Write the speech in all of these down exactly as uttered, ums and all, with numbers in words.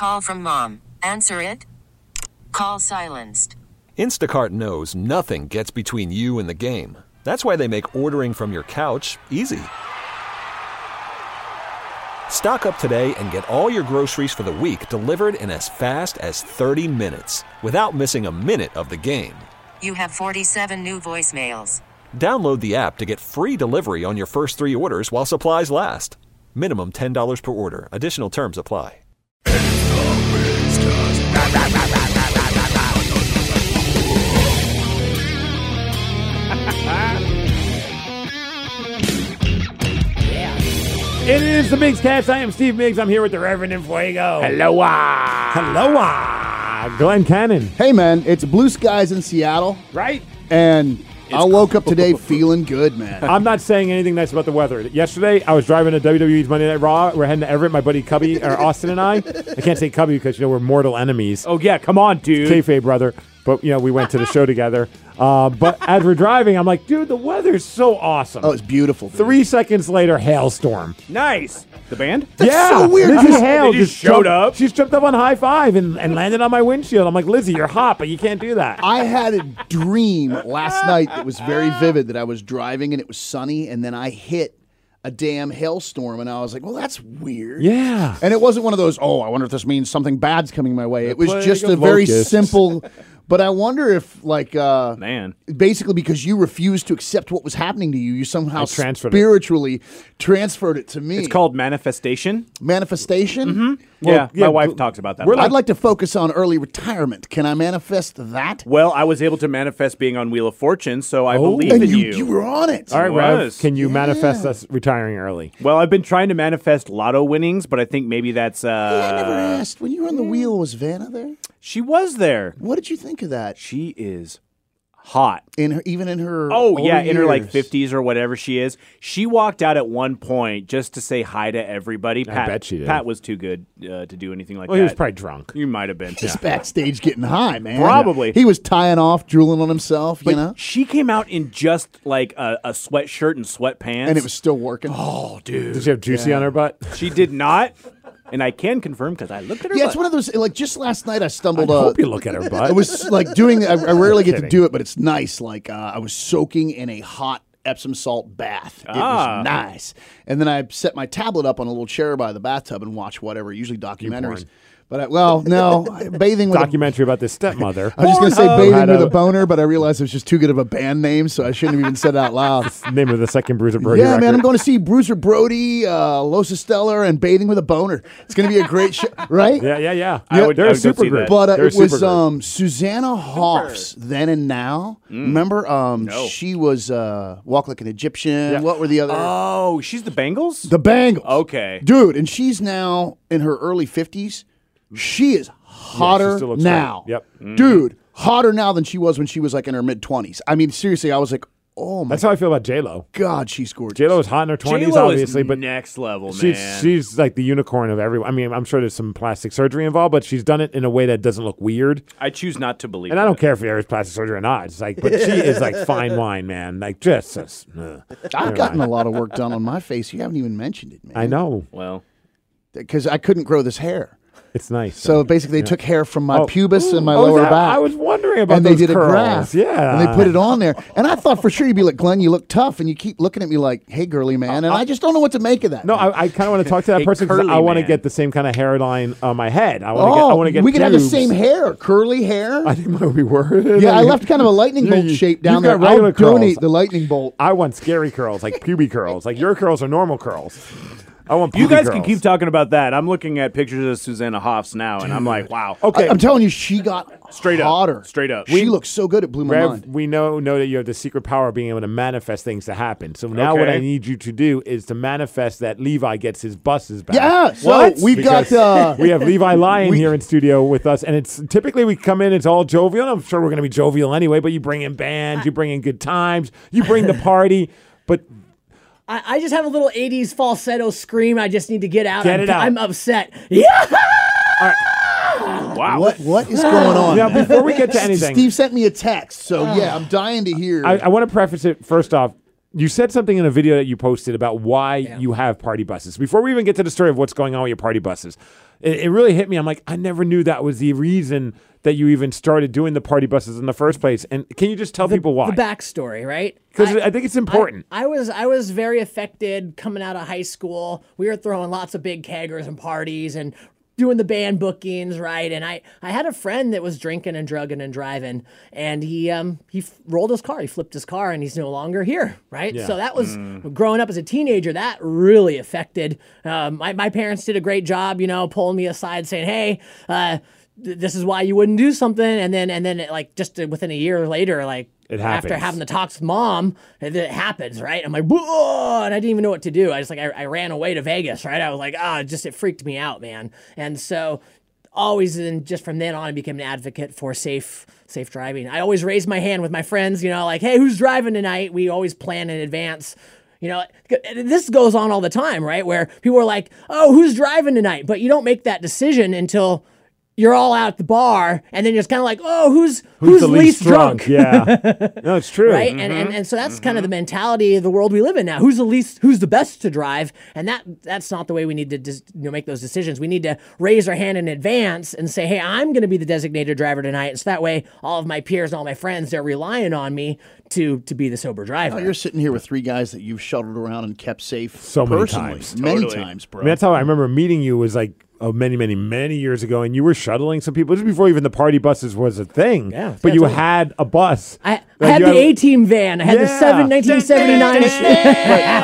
Call from mom. Answer it. Call silenced. Instacart knows nothing gets between you and the game. That's why they make ordering from your couch easy. Stock up today and get all your groceries for the week delivered in as fast as thirty minutes without missing a minute of the game. You have forty-seven new voicemails. Download the app to get free delivery on your first three orders while supplies last. Minimum ten dollars per order. Additional terms apply. It is the Migs Cast. I am Steve Miggs. I'm here with the Reverend Enfuego. Hello. Hello. Glenn Cannon. Hey, man, it's blue skies in Seattle, Right? and I woke up today feeling good, man. I'm not saying anything nice about the weather. Yesterday, I was driving to W W E's Monday Night Raw. We're heading to Everett, my buddy Cubby, or Austin and I. I can't say Cubby because, you know, we're mortal enemies. Oh, yeah, come on, dude. Kayfabe, brother. But, you know, we went to the show together. Uh, but as we're driving, I'm like, dude, the weather's so awesome. Oh, it's beautiful. dude. Three seconds later, hailstorm. Nice. The band? That's yeah, so weird. Lizzie I just- Hale they just showed jumped, up? She's jumped up on high five and, and landed on my windshield. I'm like, Lizzie, you're hot, but you can't do that. I had a dream last night that was very vivid that I was driving and it was sunny, and then I hit a damn hailstorm, and I was like, well, that's weird. Yeah. And it wasn't one of those, oh, I wonder if this means something bad's coming my way. It was plague just of a very locusts. simple, but I wonder if, like, uh, Man. basically because you refused to accept what was happening to you, you somehow I transferred it. spiritually transferred it to me. It's called manifestation. manifestation. Well, yeah, yeah, my wife but talks about that. we're a lot. I'd like to focus on early retirement. Can I manifest that? Well, I was able to manifest being on Wheel of Fortune, so I Oh. believe And in you, you. you were on it. All right, Rev, was. can you Yeah. manifest us retiring early? Well, I've been trying to manifest lotto winnings, but I think maybe that's. Uh, I never asked. When you were on the wheel, was Vanna there? She was there. What did you think of that? She is hot. In her, even in her. Oh, older yeah, in her like years? fifties or whatever she is. She walked out at one point just to say hi to everybody. Pat, bet she did. Pat was too good uh, to do anything like Well, that. he was probably drunk. You might have been. Just backstage getting high, man. Probably. He was tying off, drooling on himself, But you know, she came out in just like a, a sweatshirt and sweatpants. and it was still working. Oh, dude. Did she have juicy on her butt? She did not. And I can confirm because I looked at her Yeah, butt. it's one of those. Like just last night, I I stumbled. uh, hope you look at her butt. I was like doing. I, I rarely get to Kidding. do it, but it's nice. Like uh, I was soaking in a hot Epsom salt bath. It Ah. was nice. And then I set my tablet up on a little chair by the bathtub and watch whatever, usually documentaries. But I, well, no, bathing with. A, documentary about this stepmother. I was just gonna say Pornhub. bathing Had with a- a boner, but I realized it was just too good of a band name, so I shouldn't have even said it out loud. Name of the second Bruiser Brody Yeah, record. man, I'm going to see Bruiser Brody, uh, Los Stellar, and Bathing with a Boner. It's going to be a great show, right? Yeah, yeah, yeah. I would- They're I a would go super see group. that. But uh, They're a it was super group. um, Susanna Hoffs, then and now. Remember? Um, No. She was uh, Walk Like an Egyptian. Yeah. What were the other? Oh, she's the Bengals? the Bangles. Okay. Dude, and she's now in her early fifties. She is hotter still looks now. great. Yep. Dude, hotter now than she was when she was like in her mid twenties. I mean, seriously, I was like, oh my That's how I feel about J-Lo. God, she's gorgeous. J-Lo is hot in her twenties, J-Lo obviously, is but next level, she's man. she's like the unicorn of everyone. I mean, I'm sure there's some plastic surgery involved, but she's done it in a way that doesn't look weird. I choose not to believe And I don't it. care if there is plastic surgery or not. It's like, but she is like fine wine, man. Like just, just uh, I've gotten a lot of work done on my face. You haven't even mentioned it, man. I know Well, Because I couldn't grow this hair. it's nice. So basically, they took hair from my Oh. pubis and my Oh, lower that- back. I was wondering about and they those did curls. a graft. Yeah, And they put it on there. And I thought for sure you'd be like, Glenn, you look tough. And you keep looking at me like, hey, girly man. And I just don't know what to make of that. No, I, I kind of want to talk to that Hey, person because curly I want to man. get the same kind of hairline on my head. I want to oh, get. I want to get. we could have the pubes. same hair. Curly hair. I think mine we were. yeah, I left kind of a lightning Yeah, bolt you- shape you've down there. got regular I'll curls. donate the lightning bolt. I want scary curls, like puby curls. Like your curls are normal curls. I want. you puby guys curls. can keep talking about that. I'm looking at pictures of Susanna Hoffs now, and I'm like, wow. Okay, I, am telling you, she got Straight up. hotter. Straight up. She looks so good. It blew my Rev, mind. we know know that you have the secret power of being able to manifest things to happen. So now what Okay. I need you to do is to manifest that Levi gets his buses back. Yeah. So What? we've Because got. Uh, we have Levi Lion we- here in studio with us, and it's typically we come in, it's all jovial. And I'm sure we're going to be jovial anyway, but you bring in bands, you bring in good times, you bring the party, but I, I just have a little eighties falsetto scream I just need to get out. Get I'm, it out. I'm upset. Yeah! Wow. What What is going on? now before we get to anything, Steve sent me a text, so yeah, I'm dying to hear. I, I want to preface it first off. you said something in a video that you posted about why you have party buses. Before we even get to the story of what's going on with your party buses, it, it really hit me. I'm like, I never knew that was the reason that you even started doing the party buses in the first place. And can you just tell the, people why? The backstory, right? Because I, I think it's important. I, I was I was very affected coming out of high school. We were throwing lots of big keggers and parties and doing the band bookings, right? And I, I had a friend that was drinking and drugging and driving, and he um he f- rolled his car, he flipped his car, and he's no longer here, right? Yeah. So that was growing up as a teenager. That really affected. Um, my my parents did a great job, you know, pulling me aside, saying, "Hey, uh, th- this is why you wouldn't do something." And then and then it, like just within a year later, like. It After happens. having the talks with mom, it, it happens, right? I'm like, whoa, and I didn't even know what to do. I just like, I, I ran away to Vegas, right? I was like, ah, oh, just it freaked me out, man. And so, always, and just from then on, I became an advocate for safe, safe driving. I always raised my hand with my friends, you know, like, hey, who's driving tonight? We always plan in advance. You know, this goes on all the time, right? Where people are like, oh, who's driving tonight? But you don't make that decision until you're all out at the bar, and then you're just kind of like, oh, who's who's, the least, drunk? Yeah. No, it's true. Right? And, and and so that's kind of the mentality of the world we live in now. Who's the least, who's the best to drive? And that that's not the way we need to dis, you know, make those decisions. We need to raise our hand in advance and say, hey, I'm going to be the designated driver tonight. And so that way, all of my peers and all my friends, they're relying on me to to be the sober driver. Oh, you're sitting here with three guys that you've shuttled around and kept safe So many personally. times. Many Totally. times, bro. I mean, that's how I remember meeting you was like oh, many, many, many years ago, and you were shuttling some people. This was before even the party buses was a thing. Yeah, But you totally. had a bus. I, I Like, had you the A-Team van. I had the Yeah. seven, nineteen seventy-nine. I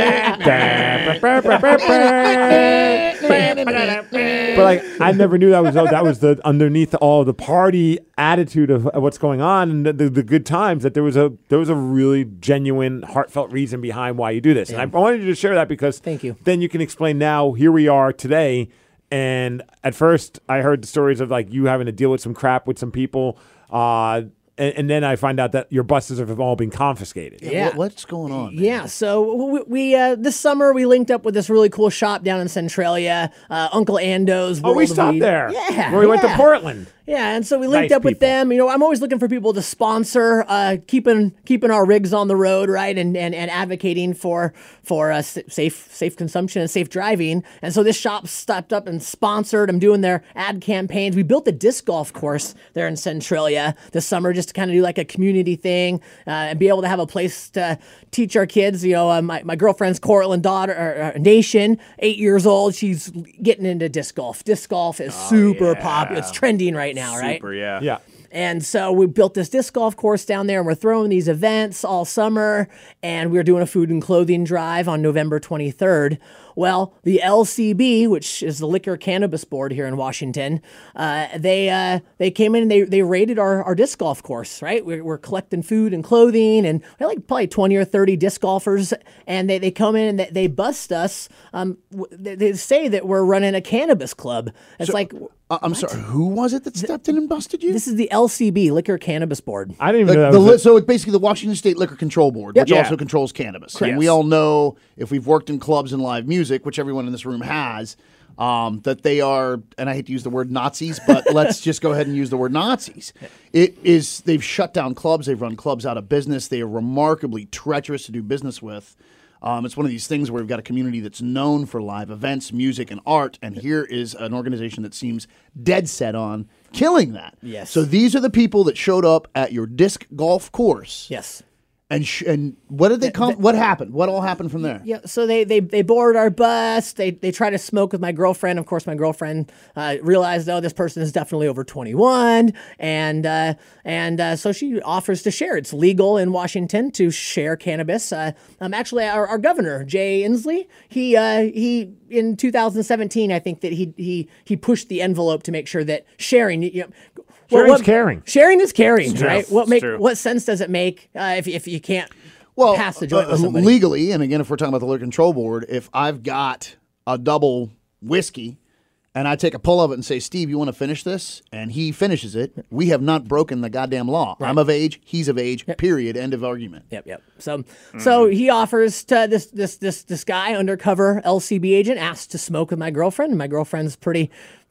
remember like, but like I never knew that was that was the underneath all the party attitude of what's going on and the, the, the good times, that there was a there was a really genuine, heartfelt reason behind why you do this. And I wanted you to share that because Thank you. then you can explain now. Here we are today, and at first I heard the stories of like you having to deal with some crap with some people. Uh, And, and then I find out that your buses have all been confiscated. Yeah. What- what's going on? man? Yeah, so we, we uh, this summer we linked up with this really cool shop down in Centralia, uh, Uncle Ando's. Oh, we World of stopped Weed. there. Yeah, Where we went to yeah. Portland. Yeah, and so we linked Nice up with people. them. You know, I'm always looking for people to sponsor, uh, keeping keeping our rigs on the road, right, and and, and advocating for for uh, s- safe safe consumption and safe driving. And so this shop stepped up and sponsored. I'm doing their ad campaigns. We built a disc golf course there in Centralia this summer just to kind of do like a community thing uh, and be able to have a place to teach our kids. You know, uh, my my girlfriend's Cortland daughter, or, uh, Nation, eight years old. She's getting into disc golf. Disc golf is super popular. It's trending right now, right? Super, yeah. Yeah. And so we built this disc golf course down there, and we're throwing these events all summer, and we're doing a food and clothing drive on November twenty-third. Well, the L C B, which is the Liquor Cannabis Board here in Washington, uh, they uh, they came in and they, they raided our, our disc golf course, right? We're, we're collecting food and clothing, and we had like probably twenty or thirty disc golfers, and they, they come in and they, they bust us. Um, w- they, they say that we're running a cannabis club. It's like, Uh, I'm sorry. Who was it that stepped in and busted you? this is the L C B, Liquor Cannabis Board. I didn't even The- know that the was li- a- so it's basically the Washington State Liquor Control Board, which Yeah. also controls cannabis. And we all know, if we've worked in clubs and live music, which everyone in this room has, um, that they are, and I hate to use the word Nazis, but let's just go ahead and use the word Nazis. It is, they've shut down clubs, they've run clubs out of business, they are remarkably treacherous to do business with. Um, it's one of these things where we've got a community that's known for live events, music, and art, and here is an organization that seems dead set on killing that. Yes. So these are the people that showed up at your disc golf course. Yes. And sh- and what did they come? What happened? What all happened from there? Yeah, so they they they board our bus. They they try to smoke with my girlfriend. Of course, my girlfriend uh, realized, oh, this person is definitely over twenty-one, and uh, and uh, so she offers to share. It's legal in Washington to share cannabis. Uh, um, actually, our, our governor Jay Inslee, he uh, he in two thousand seventeen, I think that he he he pushed the envelope to make sure that sharing. You know, Sharing's caring. Sharing is caring, right? What It's make true. what sense does it make uh, if if you can't Well, pass the joint uh, with somebody? legally, and again, if we're talking about the Liquor Control Board, if I've got a double whiskey and I take a pull of it and say, Steve, you want to finish this? And he finishes it, we have not broken the goddamn law. I'm of age, he's of age, period, end of argument. Yep, yep. So, so he offers to this this this this guy, undercover L C B agent, asks to smoke with my girlfriend. And my girlfriend's pretty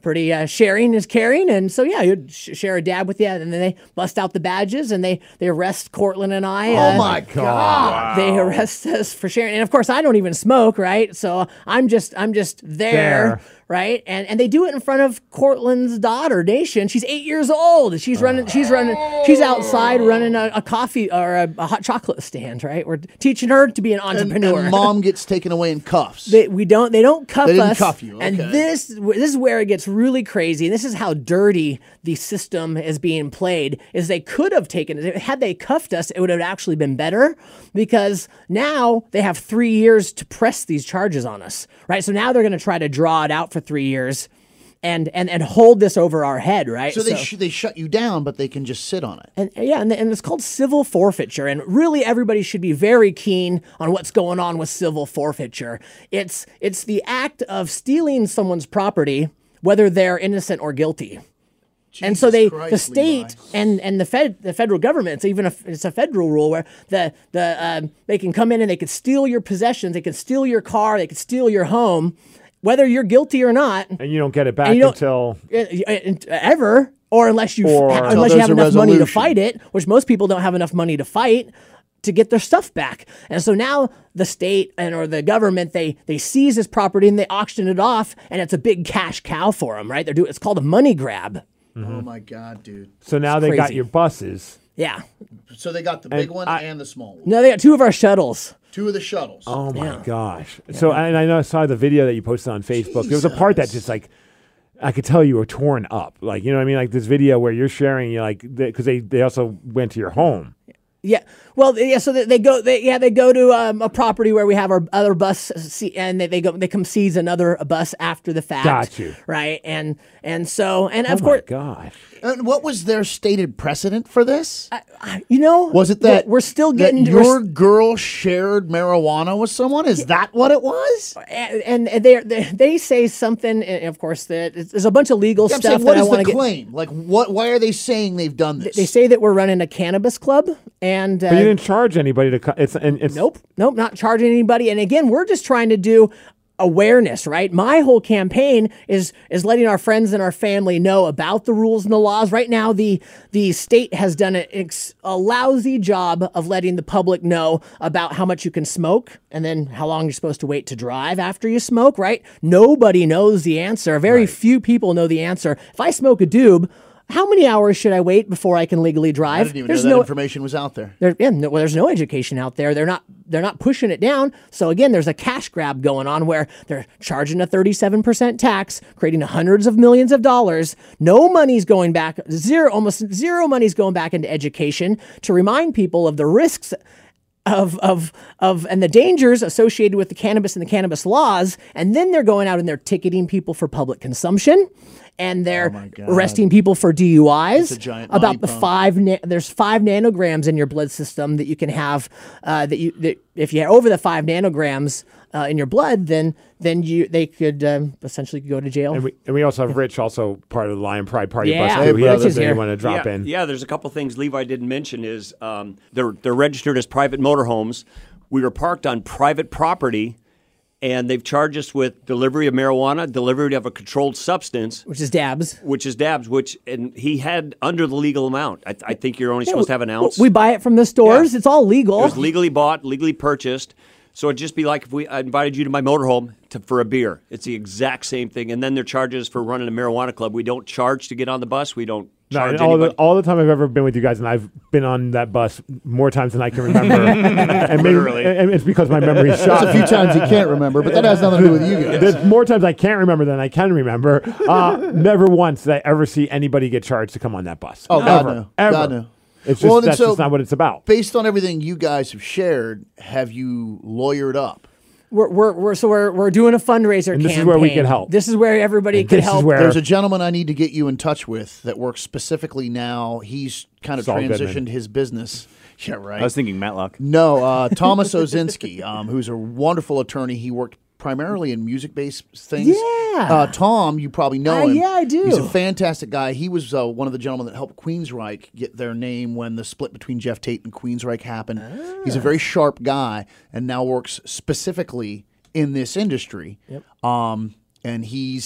pretty uh, sharing is caring, and so yeah, you'd sh- share a dab with you, and then they bust out the badges and they they arrest Cortland and I. Oh uh, my God! They arrest us for sharing, and of course, I don't even smoke, right? So I'm just I'm just there. There. Right, and and they do it in front of Cortland's daughter, Nation. She's eight years old. She's running. She's running. She's outside running a, a coffee or a, a hot chocolate stand. Right, we're teaching her to be an And, entrepreneur. and mom gets taken away in cuffs. They, we don't. They don't cuff They didn't us. cuff you, And okay. this this is where it gets really crazy. This is how dirty the system is being played. Is they could have taken it had they cuffed us, it would have actually been better because now they have three years to press these charges on us. Right. So now they're going to try to draw it out for three years. And, and and hold this over our head, right? so they sh- they shut you down, but they can just sit on it. And yeah, and, and it's called civil forfeiture. And really, everybody should be very keen on what's going on with civil forfeiture. It's it's the act of stealing someone's property, whether they're innocent or guilty. And so they, Christ, the state Levi. and, and the fed, the federal government, it's even a, it's a federal rule where the the um, they can come in and they could steal your possessions, they could steal your car, they could steal your home, whether you're guilty or not. And you don't get it back And you don't- until Uh, uh, ever, or unless you Or- unless Until you have there's enough a money to resolution. fight it, which most people don't have enough money to fight to get their stuff back. And so now the state and or the government they they seize this property and they auction it off, and it's a big cash cow for them, right? They're doing it's called a money grab. Oh my God, dude! so now they got crazy. your buses. Yeah. So they got the big And one I- and the small one. No, they got two of our shuttles. Two of the shuttles. Oh my gosh! So and I know I saw the video that you posted on Facebook. There was a part that just like I could tell you were torn up. Like you know what I mean? Like this video where you're sharing, you're like because they they also went to your home. Yeah. Well, yeah. So they, they go. They, yeah, they go to um, a property where we have our other bus, see, and they, they go. They come seize another bus after the fact. Got you. Right. And and so and Oh of my course, gosh! And what was their stated precedent for this? you know, Was it that we're, we're still that getting your we're, girl shared marijuana with someone? Is that what it was? and, and they they they say something. And of course, that there's a bunch of legal I'm stuff saying, what that I is want the to get. claim? Like, what? Why are they saying they've done this? They say that we're running a cannabis club, and uh, But you didn't charge anybody to. Co- it's and it's Nope, nope, not charging anybody. And again, we're just trying to do awareness, right? My whole campaign is is letting our friends and our family know about the rules and the laws. Right now, the the state has done a, ex- a lousy job of letting the public know about how much you can smoke and then how long you're supposed to wait to drive after you smoke, right? Nobody knows the answer. Very few people know the answer. If I smoke a doob, how many hours should I wait before I can legally drive? I didn't even There's know that no information was out there. there, yeah, no, well, there's no education out there. They're not they're not pushing it down. So again, there's a cash grab going on where they're charging a thirty-seven percent tax, creating hundreds of millions of dollars. No money's going back. Zero, almost zero money's going back into education to remind people of the risks of of of and the dangers associated with the cannabis and the cannabis laws. And then they're going out and they're ticketing people for public consumption. And they're arresting people for D U Is. It's a giant about money the pump. five. Na- there's five nanograms in your blood system that you can have. Uh, that you that if you have over the five nanograms uh, in your blood, then then you they could um, essentially go to jail. And we, and we also have Rich, also part of the Lion Pride Party Yeah. bus. Hey, too. He has Rich is something here. you want to drop yeah, in. Yeah, there's a couple things Levi didn't mention is um, they're they're registered as private motorhomes. We were parked on private property, and they've charged us with delivery of marijuana, delivery of a controlled substance, which is dabs. which is dabs, which and he had under the legal amount. I, I think you're only supposed to have an ounce. We buy it from the stores. Yeah. It's all legal. It was legally bought, legally purchased. So it'd just be like if we I invited you to my motorhome to, for a beer. It's the exact same thing. And then their charges for running a marijuana club. We don't charge to get on the bus. We don't No, charge and all, the, anybody. all the time I've ever been with you guys, and I've been on that bus more times than I can remember. and, maybe, Literally. and it's because my memory is shot. There's a few times you can't remember, but that has nothing to do with you guys. There's more times I can't remember than I can remember. Uh, never once did I ever see anybody get charged to come on that bus. Oh, God, ever, no. Ever. God, no. It's just Well, and that's so- just not what it's about. Based on everything you guys have shared, have you lawyered up? We're, we're, we're so we're we're doing a fundraiser And this is campaign. where we can help. This is where everybody And can this is help. where- There's a gentleman I need to get you in touch with that works specifically now. He's kind of Saul transitioned Goodman. his business. Yeah, right. I was thinking Matlock. No, uh, Thomas Ozinski, um, who's a wonderful attorney. He worked primarily in music-based things. Yeah. Uh, Tom, you probably know Uh, him. yeah, I do. He's a fantastic guy. He was uh, one of the gentlemen that helped Queensryche get their name when the split between Jeff Tate and Queensryche happened. He's a very sharp guy and now works specifically in this industry. Yep. Um, and he's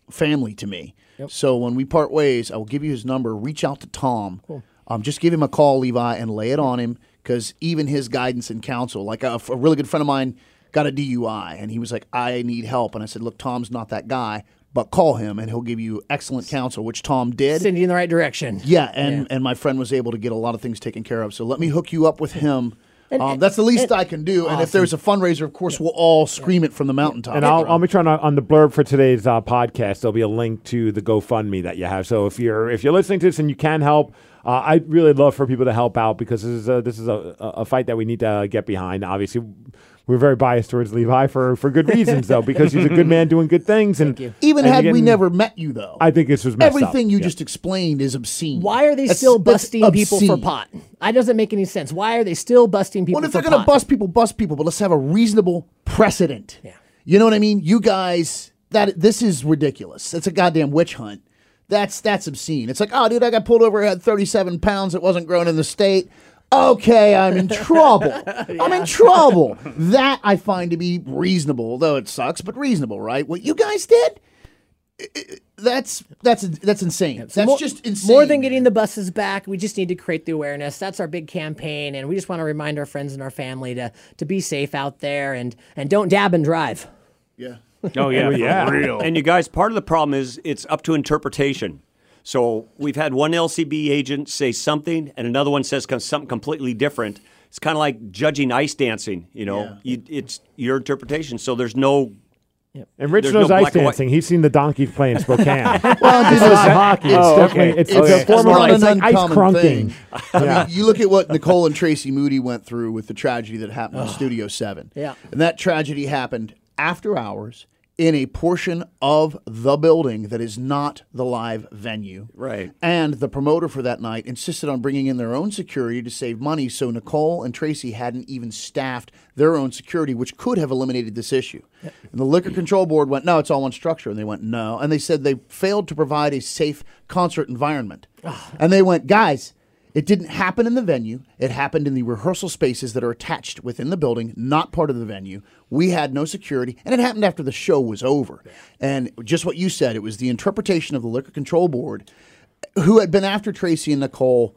family to me. So when we part ways, I will give you his number. Reach out to Tom. Cool. Um, just give him a call, Levi, and lay it on him, because even his guidance and counsel, like a, a really good friend of mine got a D U I, and he was like, I need help. And I said, look, Tom's not that guy, but call him, and he'll give you excellent counsel, which Tom did. Send you in the right direction. Yeah, and, Yeah. and my friend was able to get a lot of things taken care of. So let me hook you up with him. And- um, that's the least and- I can do. And if there's a fundraiser, of course, we'll all scream it from the mountaintop. And I'll, I'll be trying to, on the blurb for today's uh, podcast, there'll be a link to the GoFundMe that you have. So if you're if you're listening to this and you can help, uh, I'd really love for people to help out, because this is a, this is a, a fight that we need to get behind. Obviously, we're very biased towards Levi for, for good reasons, though, because he's a good man doing good things. And you. Even and had you're we getting- never met you, though, I think this was messed up. everything you Yeah. just explained is obscene. Why are they That's- still that's busting people for obscene. pot? That doesn't make any sense. Why are they still busting people Well, if for they're going pot? to bust people, bust people, but let's have a reasonable precedent. Yeah. You know what I mean? You guys, that this is ridiculous. It's a goddamn witch hunt. That's that's obscene. It's like, oh, dude, I got pulled over. I had thirty-seven pounds. It wasn't grown in the state. Okay, I'm in trouble. I'm in trouble. That I find to be reasonable, though it sucks, but reasonable, right? What you guys did, i- i- that's that's that's insane. So that's more, just insane. More than getting the buses back, we just need to create the awareness. That's our big campaign, and we just want to remind our friends and our family to to be safe out there and and don't dab and drive. Yeah. Oh yeah, Well, yeah. for real. And you guys, part of the problem is it's up to interpretation. So we've had one L C B agent say something, and another one says com- something completely different. It's kind of like judging ice dancing. You know, Yeah. you, it's your interpretation. So there's no. And Rich There's knows no ice black and white. dancing. He's seen the donkeys play in Spokane. Well, It's dude, not hockey. It's Oh, definitely okay. it's, Okay. it's a It's form not of it's an like ice uncommon crunking. thing. I Yeah. mean, you look at what Nicole and Tracy Moody went through with the tragedy that happened in Studio seven. Yeah. And that tragedy happened after hours in a portion of the building that is not the live venue. Right. And the promoter for that night insisted on bringing in their own security to save money, so Nicole and Tracy hadn't even staffed their own security, which could have eliminated this issue. And the Liquor Control Board went, no, it's all one structure. And they went, no. And they said they failed to provide a safe concert environment. And they went, guys, it didn't happen in the venue. It happened in the rehearsal spaces that are attached within the building, not part of the venue. We had no security, and it happened after the show was over. And just what you said, it was the interpretation of the Liquor Control Board, who had been after Tracy and Nicole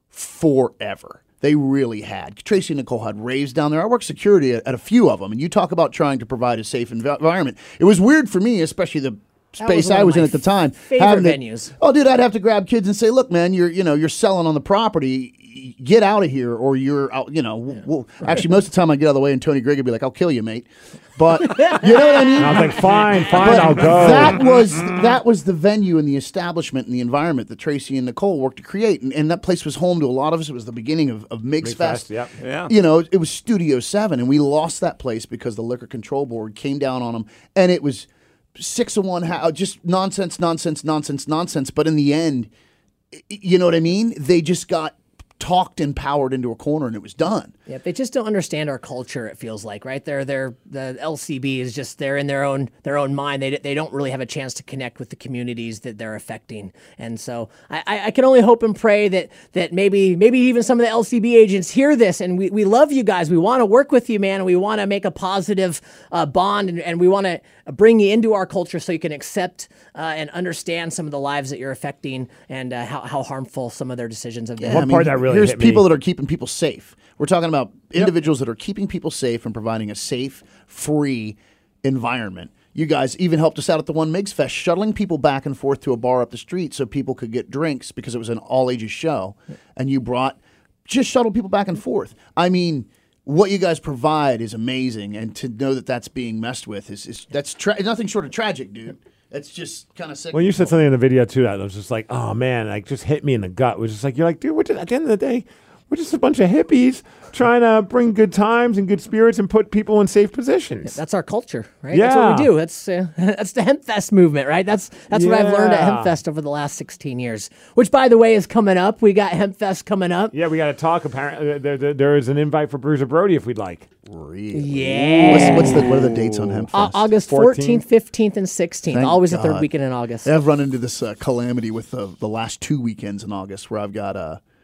forever. They really had. Tracy and Nicole had raves down there. I worked security at, at a few of them, and you talk about trying to provide a safe env- environment. It was weird for me, especially the That was space one I of was in my at the time. favorite having to- venues. oh, dude, I'd have to grab kids and say, "Look, man, you're you know you're selling on the property. Get out of here, or you're out." You know, we'll, we'll- actually, most of the time I get out of the way, and Tony Grigg would be like, "I'll kill you, mate." But you know what I mean? And I was like, fine, fine, But I'll go. that was that was the venue and the establishment and the environment that Tracy and Nicole worked to create, and, and that place was home to a lot of us. It was the beginning of, of Migs Fest. Fest, yep. Yeah. You know, it was Studio Seven, and we lost that place because the Liquor Control Board came down on them, and it was six of one, ha- just nonsense, nonsense, nonsense, nonsense. But in the end, y- you know what I mean? They just got talked and powered into a corner, and it was done. Yeah, they just don't understand our culture. It feels like, right? They're they're the L C B is just they're in their own their own mind. They they don't really have a chance to connect with the communities that they're affecting. And so I, I, I can only hope and pray that that maybe maybe even some of the L C B agents hear this, and we, we love you guys. We want to work with you, man. And we want to make a positive uh, bond, and, and we want to bring you into our culture so you can accept uh, and understand some of the lives that you're affecting and uh, how how harmful some of their decisions have been. One part that really here's hit people me. that are keeping people safe. We're talking about individuals that are keeping people safe and providing a safe, free environment. You guys even helped us out at the One Migs Fest, shuttling people back and forth to a bar up the street so people could get drinks because it was an all ages show. And you brought just shuttle people back and forth. I mean, what you guys provide is amazing, and to know that that's being messed with is, is that's tra- nothing short of tragic, dude. It's just kind of sick. When you said something in the video too, that was just like, oh man, like just hit me in the gut. It was just like, you're like, dude, we're just, at the end of the day, we're just a bunch of hippies trying to bring good times and good spirits and put people in safe positions. That's our culture, right? That's what we Yeah. do. That's uh, that's the Hempfest movement, right? That's that's what I've learned at Yeah. Hempfest over the last sixteen years. Which, by the way, is coming up. We got Hempfest coming up. Yeah, we got to talk. Apparently, there, there, there is an invite for Bruiser Brody if we'd like. Really? Yeah. What's, what's the what are the dates on Hempfest? Au- August fourteenth. fourteenth, fifteenth, and sixteenth. Thank Always the third God. weekend in August. I've run into this uh, calamity with the, the last two weekends in August where I've got a,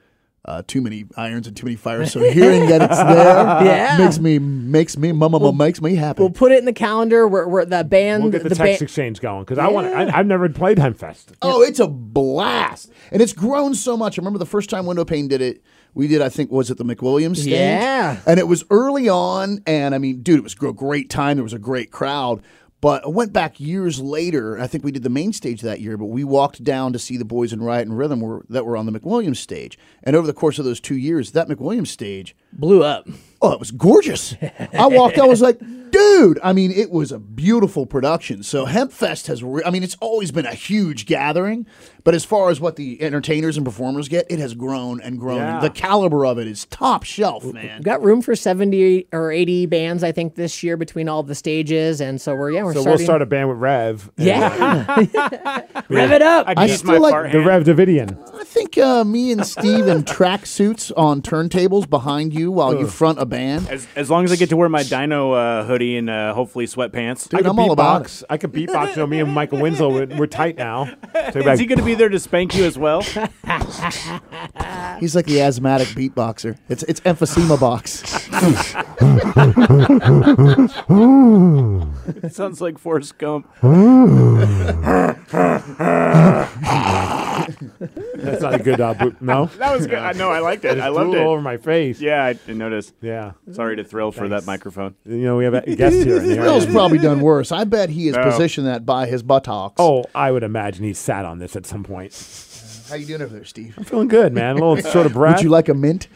uh, too many irons and too many fires. So hearing that it's there Yeah. makes me makes me mama We'll- makes me happy. We'll put it in the calendar. Where, where the band, We'll get the, the text ba- exchange going because I want. I, I've never played Hempfest. Oh, it's a blast. And it's grown so much. I remember the first time Window Pane did it, we did, I think, was it the McWilliams stage? Yeah. And it was early on, and I mean, dude, it was a great time. There was a great crowd. But I went back years later. I think we did the main stage that year, but we walked down to see the boys in Riot and Rhythm were, that were on the McWilliams stage. And over the course of those two years, that McWilliams stage blew up. Oh, it was gorgeous. I walked out, I was like, dude, I mean, it was a beautiful production. So Hempfest has, re- I mean, it's always been a huge gathering, but as far as what the entertainers and performers get, it has grown and grown. Yeah. The caliber of it is top shelf, man. We've got room for seventy or eighty bands, I think, this year between all the stages. And so we're, yeah, we're So starting. we'll start a band with Rev. and, Yeah. Rev it up. I, I used still my like fart The hand. Rev Davidian. I think uh, me and Steve in track suits on turntables behind you while you front a band. As, as long as I get to wear my Dino uh, hoodie and uh, hopefully sweatpants. Dude, I can I'm all about beatbox. I can beatbox. You know, me and Michael Winslow, we're, we're tight now. So Is like, he going to be there to spank you as well? He's like the asthmatic beatboxer. It's it's emphysema box. It sounds like Forrest Gump. that's not a good uh, boot. No, That was good. I know. I liked it. I loved Drool all it. over my face. Yeah, I didn't notice. Yeah. Sorry to thrill for Thanks. that microphone. You know, we have a guest here. In the Will's area. probably done worse. I bet he has No. positioned that by his buttocks. Oh, I would imagine he sat on this at some point. How you doing over there, Steve? I'm feeling good, man. A little short of breath. Would you like a mint?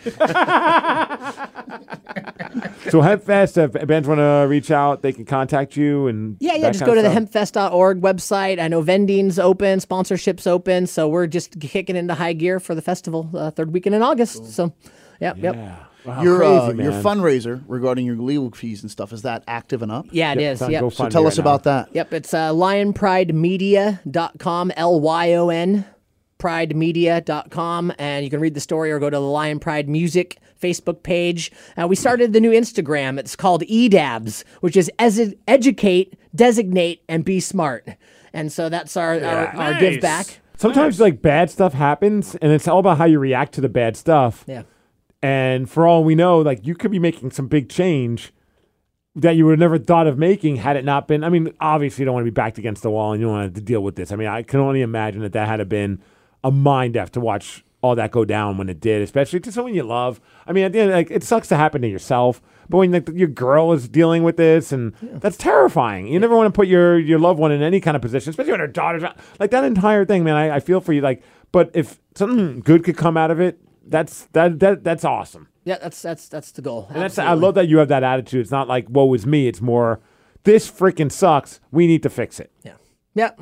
So Hempfest, if bands want to reach out, they can contact you and Yeah, yeah. that Just kind go to of the stuff? hempfest dot org website. I know vending's open, sponsorships open, so we're just kicking into high gear for the festival uh, third weekend in August. So, yep, yep. Yeah. Wow, your crazy, uh, man. your fundraiser regarding your legal fees and stuff, is that active and up? Yeah, it Yep, is. it's on Yep. GoFundMe So tell right us now. about that. Yep, it's uh, lion pride media dot com, L Y O N, pride media dot com, and you can read the story or go to the Lion Pride Music Facebook page. Uh, we started the new Instagram. It's called E D A B S, which is as educate, designate, and be smart. And so that's our, our, our give Nice. back. Sometimes like bad stuff happens, and it's all about how you react to the bad stuff. Yeah. And for all we know, like you could be making some big change that you would have never thought of making had it not been. I mean, obviously, you don't want to be backed against the wall and you don't want to deal with this. I mean, I can only imagine that that had to been a mind f to watch all that go down when it did, especially to someone you love. I mean, at the end, like it sucks to happen to yourself, but when like, your girl is dealing with this, and that's terrifying. You never want to put your your loved one in any kind of position, especially when her daughter's not- like that entire thing. Man, I, I feel for you. Like, but if something good could come out of it, that's that that that's awesome. Yeah, that's that's that's the goal. And that's I Absolutely. love that you have that attitude. It's not like woe is me. It's more this freaking sucks. We need to fix it. Yeah. Yeah.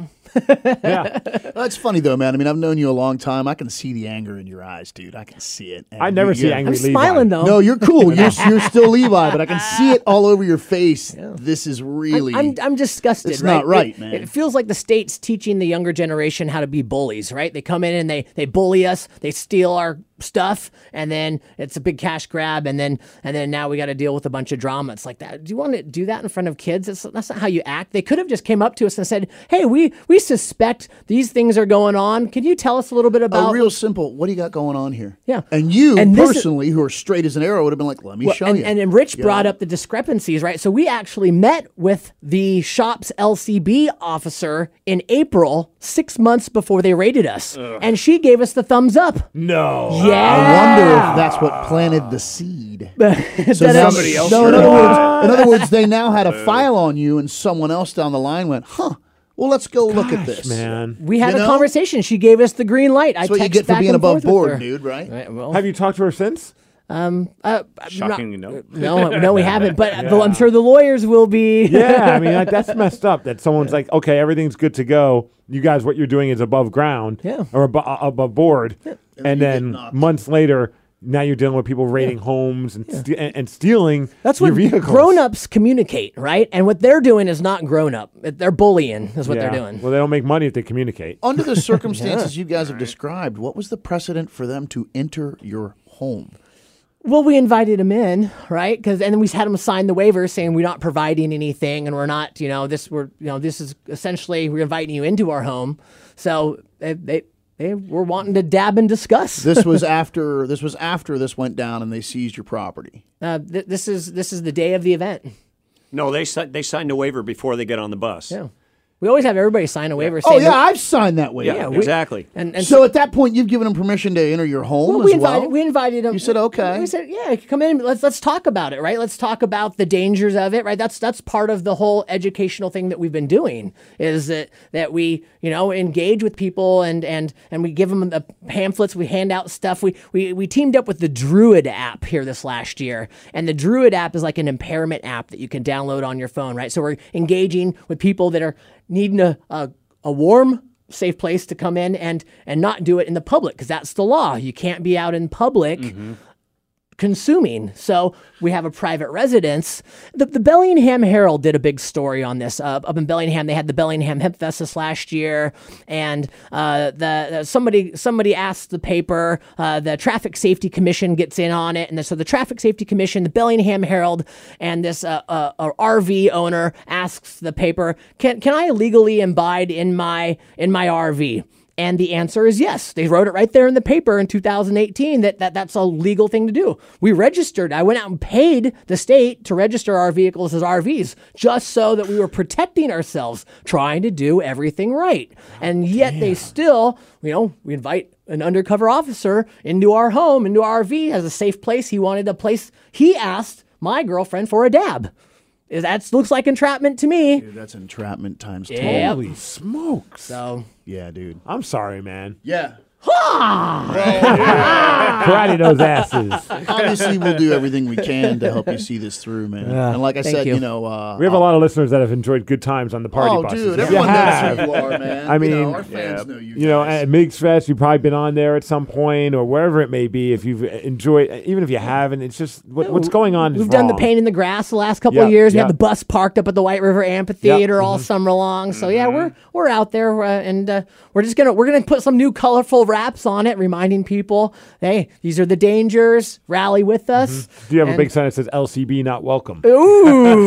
Yeah. That's funny though, man. I mean, I've known you a long time. I can see the anger in your eyes, dude. I can see it. And I never you- see yeah. angry I'm Levi. smiling though. No, you're cool. You're, you're still Levi, but I can see it all over your face. This is really. I'm, I'm disgusted. It's right? not right, It- man. It feels like the state's teaching the younger generation how to be bullies, right? They come in and they they bully us, they steal our stuff, and then it's a big cash grab, and then and then now we got to deal with a bunch of drama. It's like that. Do you want to do that in front of kids? It's, that's not how you act. They could have just came up to us and said, "Hey, we we suspect these things are going on. Can you tell us a little bit about?" a real simple. What do you got going on here? Yeah. And you And this is- personally, who are straight as an arrow, would have been like, "Let me Well, show and, you." and, and Rich You brought know? up the discrepancies, right? So we actually met with the shop's L C B officer in April, six months before they raided us. And she gave us the thumbs up. No. Yeah. I wonder if that's what planted the seed. So That now- is- Somebody else No, in heard other about words, in other words, they now had a file on you, and someone else down the line went, "Huh? Well, let's go look at this." Man. We had You a know? conversation. She gave us the green light. I That's what you text get for back being and above forth with board, her. dude. Right? Right, well, Have you talked to her since? uh, I'm Shockingly, not- no. no, no, we haven't. But though I'm sure the lawyers will be. Yeah, I mean like, that's messed up. That someone's like, okay, everything's good to go. You guys, what you're doing is above ground, Yeah. or abo- above board, and you then get knocked. months later, now you're dealing with people raiding homes and, ste- and, and stealing That's your what vehicles. grown-ups communicate, right? And what they're doing is not grown-up. They're bullying is what Yeah. they're doing. Well, they don't make money if they communicate. Under the circumstances you guys have described, what was the precedent for them to enter your home? Well, we invited him in, right? Because and then we had him sign the waiver saying we're not providing anything, and we're not, you know, this we're, you know, this is essentially we're inviting you into our home. So they they, they were wanting to dab and discuss. This was after this was after this went down and they seized your property. Uh, th- this is this is the day of the event. No, they si- they signed a waiver before they get on the bus. Yeah. We always have everybody sign a waiver. Oh saying yeah, that- I've signed that waiver. Yeah, Yeah, we- exactly. And, and So at that point, you've given them permission to enter your home Well, as we invited, well. we invited them. You said, okay. We said, yeah, come in. Let's let's talk about it, right? Let's talk about the dangers of it, right? That's that's part of the whole educational thing that we've been doing. Is that that we you know engage with people and and and we give them the pamphlets. We hand out stuff. We we we teamed up with the Druid app here this last year, and the Druid app is like an impairment app that you can download on your phone, right? So we're engaging with people that are needing a a, a warm, safe place to come in and and not do it in the public, because that's the law. You can't be out in public consuming. So we have a private residence. The, the Bellingham Herald did a big story on this. Uh, up in Bellingham, they had the Bellingham Hemp Fest this last year, and uh, the, the somebody somebody asked the paper. Uh, the Traffic Safety Commission gets in on it, and so the Traffic Safety Commission, the Bellingham Herald, and this uh, uh, uh, R V owner asks the paper, "Can can I legally imbibe in my in my R V?" And the answer is yes. They wrote it right there in the paper in two thousand eighteen that, that that's a legal thing to do. We registered. I went out and paid the state to register our vehicles as R Vs just so that we were protecting ourselves, trying to do everything right. And yet they still, you know, we invite an undercover officer into our home, into our R V as a safe place. He wanted a place. He asked my girlfriend for a dab. That looks like entrapment to me. Dude, that's entrapment times Yeah. ten. Holy smokes. So Yeah, dude. I'm sorry, man. Yeah. Karate those asses. Obviously, we'll do everything we can to help you see this through, man. and like I Thank said, you, you. know, uh, We have a lot of listeners that have enjoyed good times on the party oh, buses. dude, If you everyone have, knows who you are, man. I You mean, know, our fans know you. you know, guys. at Migs Fest, you've probably been on there at some point or wherever it may be. If you've enjoyed, even if you haven't, it's just what, what's going on is We've done the wrong. pain in the grass the last couple Yeah, of years. We yeah. have the bus parked up at the White River Amphitheater Yep. all Mhm. summer long. So yeah, we're we're out there, uh, and uh, we're just gonna we're gonna put some new colorful wraps on it, reminding people, hey, these are the dangers. Rally with us. Do you have a And- big sign that says L C B not welcome? Ooh.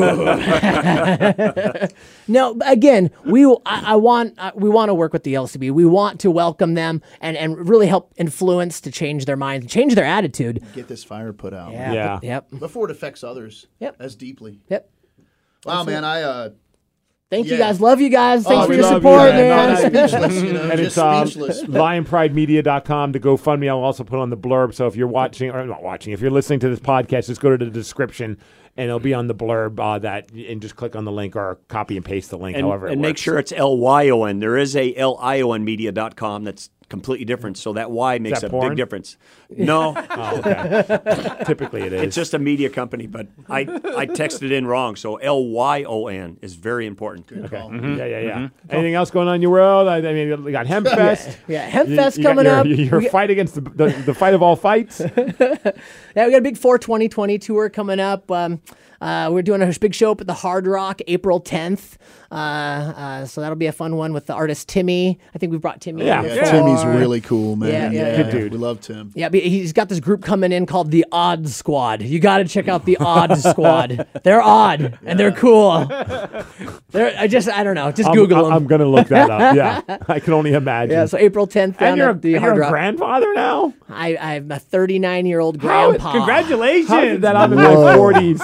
No, again, we I, I want uh, we want to work with the L C B. We want to welcome them and and really help influence to change their minds, change their attitude. Get this fire put out. Yeah. Yeah. but- Yep. Before it affects others Yep. as deeply. Yep. Wow, man, I uh, Thank you Yeah. guys. Love you guys. Thanks Oh, for we your love you, support, man. man. No, I'm speechless, you know, And just it's um, speechless. lion pride media dot com to GoFundMe. I'll also put on the blurb. So if you're watching, or not watching, if you're listening to this podcast, just go to the description and it'll be on the blurb uh, that, and just click on the link or copy and paste the link, And, however it and make works. sure it's L Y O N. There is a L I O N media dot com that's completely different. So that Y makes that a porn? big difference. No, Oh, okay. Typically it is. it's just a media company, but I, I texted in wrong. So L Y O N is very important. Okay. Yeah, yeah, yeah. Anything else going on in your world? I, I mean, we got Hempfest. Yeah, Hemp You- Fest you got coming your, up. Your We got- fight against the, the the fight of all fights. Yeah, we got a big four twenty twenty tour coming up. Um, uh, we're doing a big show up at the Hard Rock April tenth. Uh, uh, so that'll be a fun one with the artist Timmy. I think we brought Timmy. Yeah. in Yeah, Yeah. before. Timmy's really cool, man. Yeah, yeah, Good yeah. dude. We love Tim. Yeah, but he's got this group coming in called the Odd Squad. You got to check out the Odd Squad. They're odd and they're cool. They're I just I don't know. Just I'm, Google them. I'm gonna look that up. Yeah, I can only imagine. Yeah, so April tenth down and you're, a, at the and Hard you're a Rock. grandfather now. I, I'm a thirty-nine year old How- grandpa. Congratulations! How did that I'm in my forties.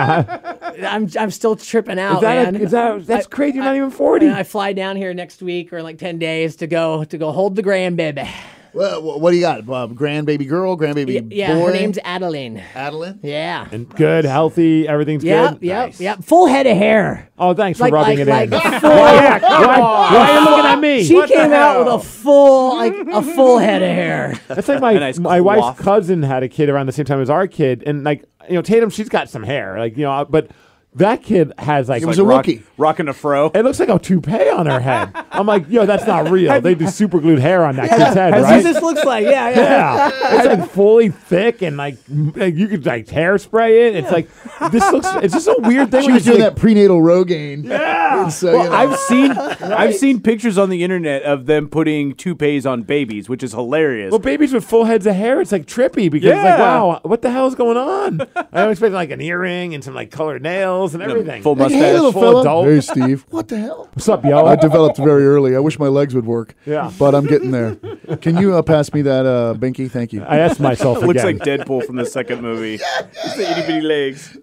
Yeah, I'm I'm still tripping out, is that, man. a, is that that's I- crazy? You're not I- even forty. And I fly down here next week or in like ten days to go to go hold the grandbaby. Well, wh- what do you got? Uh, grandbaby girl, grandbaby Y- yeah, boy? her name's Adeline. Adeline? Yeah. And good, healthy, everything's Yep, good. yep, Nice. yep. Full head of hair. Oh, thanks for Like- rubbing like- it like in. full- yeah, why, why are you looking at me? She came out with a full, like a full head of hair. That's like my A nice my wife's coif. cousin had a kid around the same time as our kid, and like you know Tatum, she's got some hair, like you know, but that kid has like It was a Rock- rookie. Rocking a fro. it looks like a toupee on her head. I'm like, yo, that's not real. They just super glued hair on that kid's head, That's right? what this looks like. Yeah, yeah. Yeah, it's like fully thick and like, m- like you could like hairspray it. It's like this looks. It's just a weird thing. She when was you doing like- that prenatal Rogaine. Yeah. So, Well, you know. I've seen I've seen pictures on the internet of them putting toupees on babies, which is hilarious. Well, babies with full heads of hair, it's like trippy because it's like, Yeah. wow, what the hell is going on? I was expecting like an earring and some like colored nails and everything. full Like, mustache. hey, little full fella. adult. Hey, Steve. What the hell? What's up, yo? I developed very early. I wish my legs would work. Yeah. But I'm getting there. Can you uh, pass me that uh, binky? Thank you. I asked myself It looks again. like Deadpool from the second movie. It's the itty bitty legs.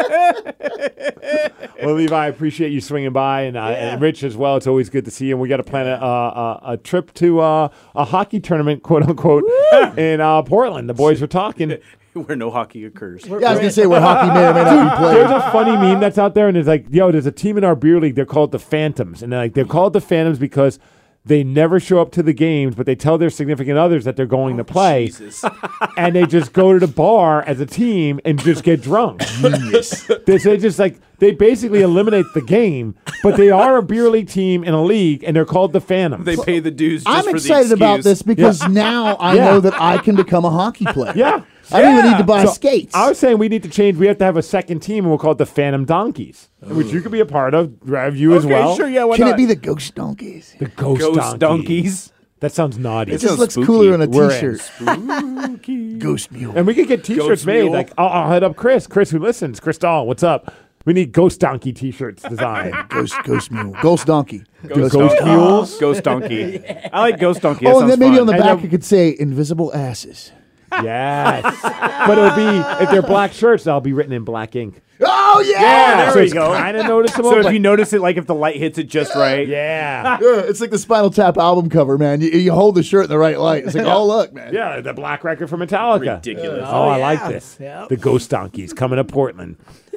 Well, Levi, I appreciate you swinging by, and, uh, and Rich as well. It's always good to see you. And we got to plan a, a, a trip to uh, a hockey tournament, quote unquote, in uh, Portland. The boys were talking. Where no hockey occurs. Yeah, I was gonna say where hockey may or may not be played. There's a funny meme that's out there, and it's like, yo, there's a team in our beer league. They're called the Phantoms, and they're like they're called the Phantoms because they never show up to the games, but they tell their significant others that they're going to play, Jesus. and they just go to the bar as a team and just get drunk. Genius. They, they just like they basically eliminate the game, but they are a beer league team in a league, and they're called the Phantoms. They pay the dues just I'm for excited the about excuse. this because now I Yeah. know that I can become a hockey player. Yeah. I don't even need to buy So, skates. I was saying we need to change. We have to have a second team, and we'll call it the Phantom Donkeys, which you could be a part of. Rev, you as Okay, well. sure, yeah, why Can not? it be the Ghost Donkeys? The Ghost, Ghost Donkeys. donkeys? That sounds naughty. It just sounds looks spooky. cooler on a We're in. T-shirt. Ghost Mule. And we could get T-shirts Ghost made. Mule. Like I'll, I'll hit up Chris. Chris who listens. Chris Dahl, what's up? We need Ghost Donkey T-shirts designed. Ghost Ghost Mule. Ghost Donkey. Ghost, Ghost Mules. Ghost donkey. I like ghost donkey. That Oh, and sounds then maybe fun. on the And back then- it could say invisible asses. Yes, but it'll be if they're black shirts. They'll be written in black ink. Oh yeah! Yeah, there so we it's go. kind of noticeable. So if but- you notice it, like if the light hits it just right. yeah, Yeah, it's like the Spinal Tap album cover, man. You, you hold the shirt in the right light. It's like, oh look, man. yeah, the black record from Metallica. Ridiculous. Oh, I yeah. like this. Yeah. The Ghost Donkeys coming to Portland.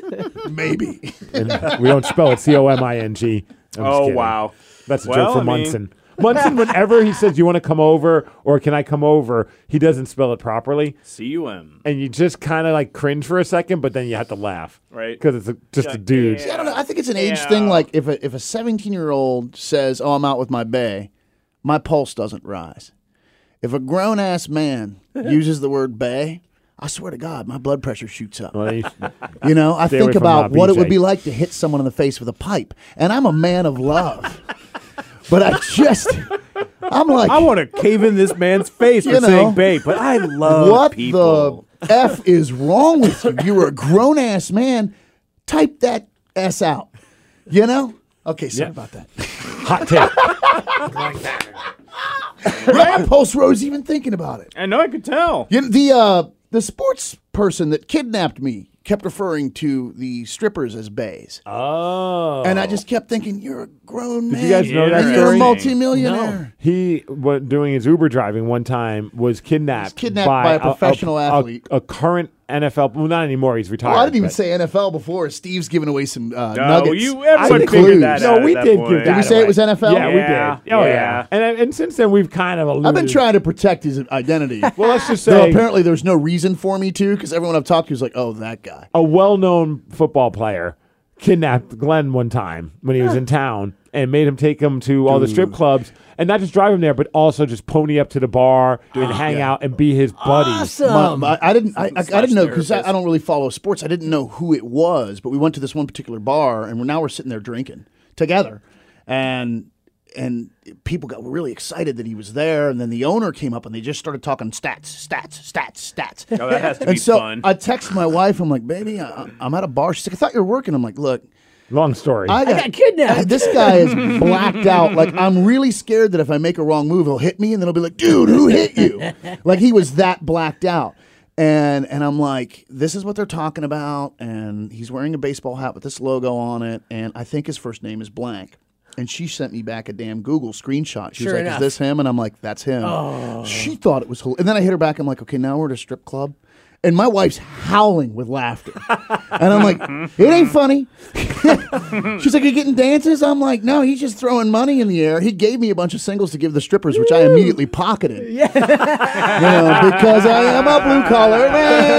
Maybe. And we don't spell it C O M I N G. I'm just Oh kidding. wow. That's a Well, joke for I mean- Munson. Munson, whenever he says, "You want to come over?" or "Can I come over?" he doesn't spell it properly, C U M. and you just kind of like cringe for a second, but then you have to laugh, Right. Because it's a, just a dude. I don't know. I think it's an age Yeah. thing. Like if a if a seventeen year old says, "Oh, I'm out with my bae," my pulse doesn't rise. If a grown ass man uses the word bae, I swear to God, my blood pressure shoots up. Well, you- You know, I Stay away think from about my what it B J. would be like to hit someone in the face with a pipe, and I'm a man of love. But I just, I'm like, I want to cave in this man's face for You know, saying babe, but I love what people. the F is wrong with you? You're a grown ass man. Type that S out. You know? Okay, sorry Yeah. about that. hot take. My pulse rose even thinking about it. I know, I could tell. You know, the uh, the sports person that kidnapped me kept referring to the strippers as bays. Oh, And I just kept thinking, you're a grown man. you guys know that and you're a story? multimillionaire. he was doing his Uber driving one time was kidnapped, kidnapped by a professional athlete. a, current N F L. Well, not anymore. He's retired. Well, I didn't even but- say N F L before. Steve's giving away some uh, No, nuggets. you everyone some figured clues. that No, out we at did that give point. that Did we say away. it was N F L? Yeah, we Yeah, did. Oh yeah, yeah. And and since then we've kind of alluded. I've been trying to protect his identity. Well, let's just Though say apparently there's no reason for me to, because everyone I've talked to is like, oh, that guy. a well-known football player kidnapped Glenn one time when he was in town and made him take him to all the strip clubs and not just drive him there, but also just pony up to the bar and hang yeah. out and be his buddies. Awesome. My- my- I didn't. I, I, I Slash didn't know because I, therapist. I don't really follow sports. I didn't know who it was, but we went to this one particular bar, and we're, now we're sitting there drinking together, and and people got really excited that he was there, and then the owner came up and they just started talking stats, stats, stats, stats. Oh, that has to be and so fun. I text my wife. I'm like, baby, I, I'm at a bar. She's like, I thought you were working. I'm like, look. Long story. I got, got kidnapped. This guy is blacked out. Like, I'm really scared that if I make a wrong move, he'll hit me, and then he'll be like, dude, who hit you? Like, he was that blacked out. And and I'm like, this is what they're talking about. And he's wearing a baseball hat with this logo on it. And I think his first name is blank. And she sent me back a damn Google screenshot. She Sure was like, enough. is this him? And I'm like, that's him. She thought it was hilarious. And then I hit her back. I'm like, okay, now we're at a strip club. And my wife's howling with laughter. And I'm like, it ain't funny. She's like, you getting dances? I'm like, no, he's just throwing money in the air. He gave me a bunch of singles to give the strippers, which I immediately pocketed. Yeah. You know, because I am a blue collar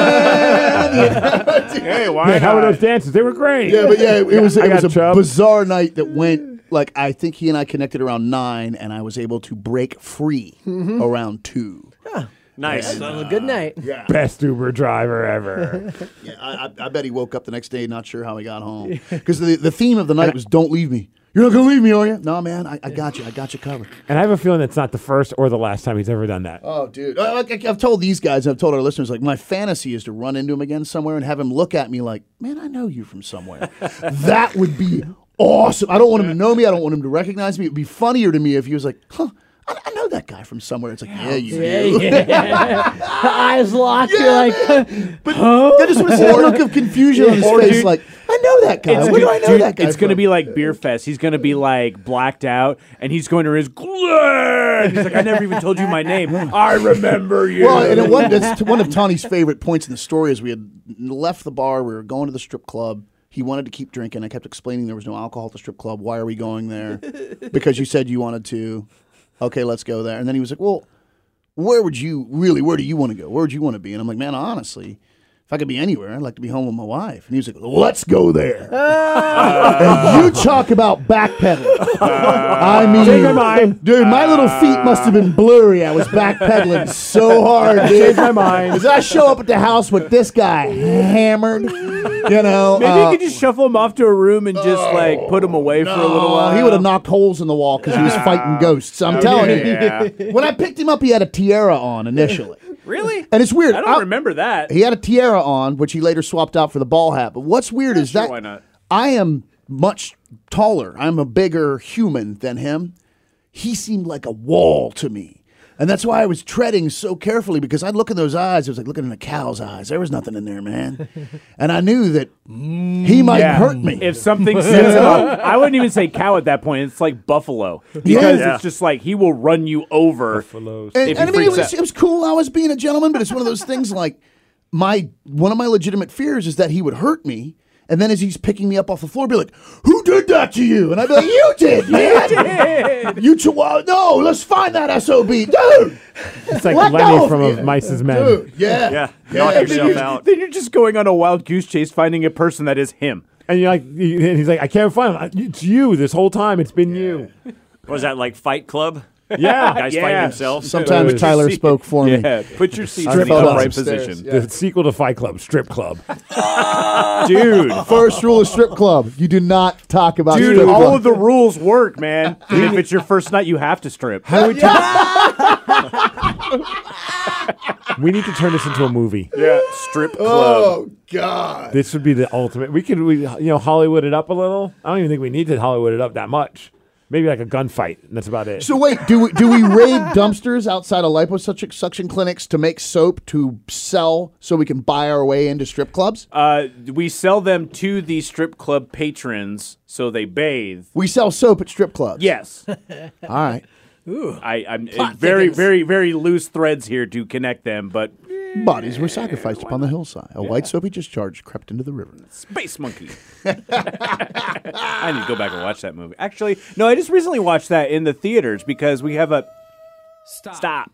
man. Hey, why Yeah, how were not? those dances? They were great. Yeah, but yeah, it, it was I it was got a Chubb. bizarre night that went like I think he and I connected around nine, and I was able to break free around two. Nice. That was a good night. Best Uber driver ever. Yeah, I, I, I bet he woke up the next day not sure how he got home because the the theme of the night was "Don't leave me." You're not gonna leave me, are you? No, man, I, I got you. I got you covered. And I have a feeling that's not the first or the last time he's ever done that. Oh, dude, I, I, I've told these guys, I've told our listeners, like my fantasy is to run into him again somewhere and have him look at me like, man, I know you from somewhere. That would be awesome. I don't want him to know me. I don't want him to recognize me. It'd be funnier to me if he was like, huh. I, I know that guy from somewhere. It's like, yeah, you Yeah, do. yeah. Eyes locked. Yeah, You're like, But I just want to see that look of confusion on his Or, face. dude, Like, I know that guy. Where do I know dude, that guy It's going to from? be like Beer Fest. He's going to be like blacked out, and he's going to his Glenn. He's like, I never even told you my name. I remember you. Well, and it, one, that's one of Tawny's favorite points in the story is we had left the bar. We were going to the strip club. He wanted to keep drinking. I kept explaining there was no alcohol at the strip club. Why are we going there? Because you said you wanted to. Okay, let's go there. And then he was like, well, where would you really, where do you want to go? Where would you want to be? And I'm like, man, honestly, if I could be anywhere, I'd like to be home with my wife. And he was like, let's go there. And you talk about backpedaling. I mean, Change my mind. dude, my little feet must have been blurry. I was backpedaling so hard, dude. Change my mind. As I show up at the house with this guy hammered, you know. Maybe uh, you could just shuffle him off to a room and just like put him away for a little oh, while. he would have knocked holes in the wall because he was fighting ghosts. I'm telling yeah. you. When I picked him up, he had a tiara on initially. Really? And it's weird. I don't remember that. He had a tiara on, which he later swapped out for the ball hat. But what's weird is sure, that why not? I am much taller. I'm a bigger human than him. He seemed like a wall to me. And that's why I was treading so carefully, because I'd look in those eyes. It was like looking in a cow's eyes. There was nothing in there, man. And I knew that he might Yeah. hurt me. If something sets him up, I wouldn't even say cow at that point. It's like buffalo. Because Yeah. it's just like he will run you over. Buffaloes. And, if and he I mean, it freaks was, out. it was cool. I was being a gentleman, but it's one of those things like my one of my legitimate fears is that he would hurt me. And then as he's picking me up off the floor, be like, who did that to you? And I'd be like, you did, man. You chihuahua. No, let's find that S O B. Dude. It's like Let go Lenny of from me. Of Mice's Men. Dude, yeah. Yeah, Yeah. knock And then yourself you- out. Then you're just going on a wild goose chase finding a person that is him. And you're like, and he's like, I can't find him. It's you this whole time. It's been you. Was that like Fight Club? Yeah. Guys Yeah. fighting themselves. Sometimes Uh, Tyler See- spoke for me. Yeah, put your seat Strip in the club upright upstairs, position. yeah. The sequel to Fight Club, Strip Club. Dude. First rule of strip club: you do not talk about Dude, strip all club. of the rules work, man. And if it's your first night, you have to strip. We need to turn this into a movie. Yeah, strip club. Oh God! This would be the ultimate. We could, we, you know, Hollywood it up a little. I don't even think we need to Hollywood it up that much. Maybe like a gunfight, and that's about it. So wait, do we do we raid dumpsters outside of liposuction clinics to make soap to sell so we can buy our way into strip clubs? Uh, we sell them to the strip club patrons so they bathe. We sell soap at strip clubs. Yes. All right. I, I'm Plot very, thickens. very, very loose threads here to connect them, but Bodies were sacrificed upon the hillside. A white soapy discharge crept into the river. Space Monkey. I need to go back and watch that movie. Actually, no, I just recently watched that in the theaters because we have a stop. Stop.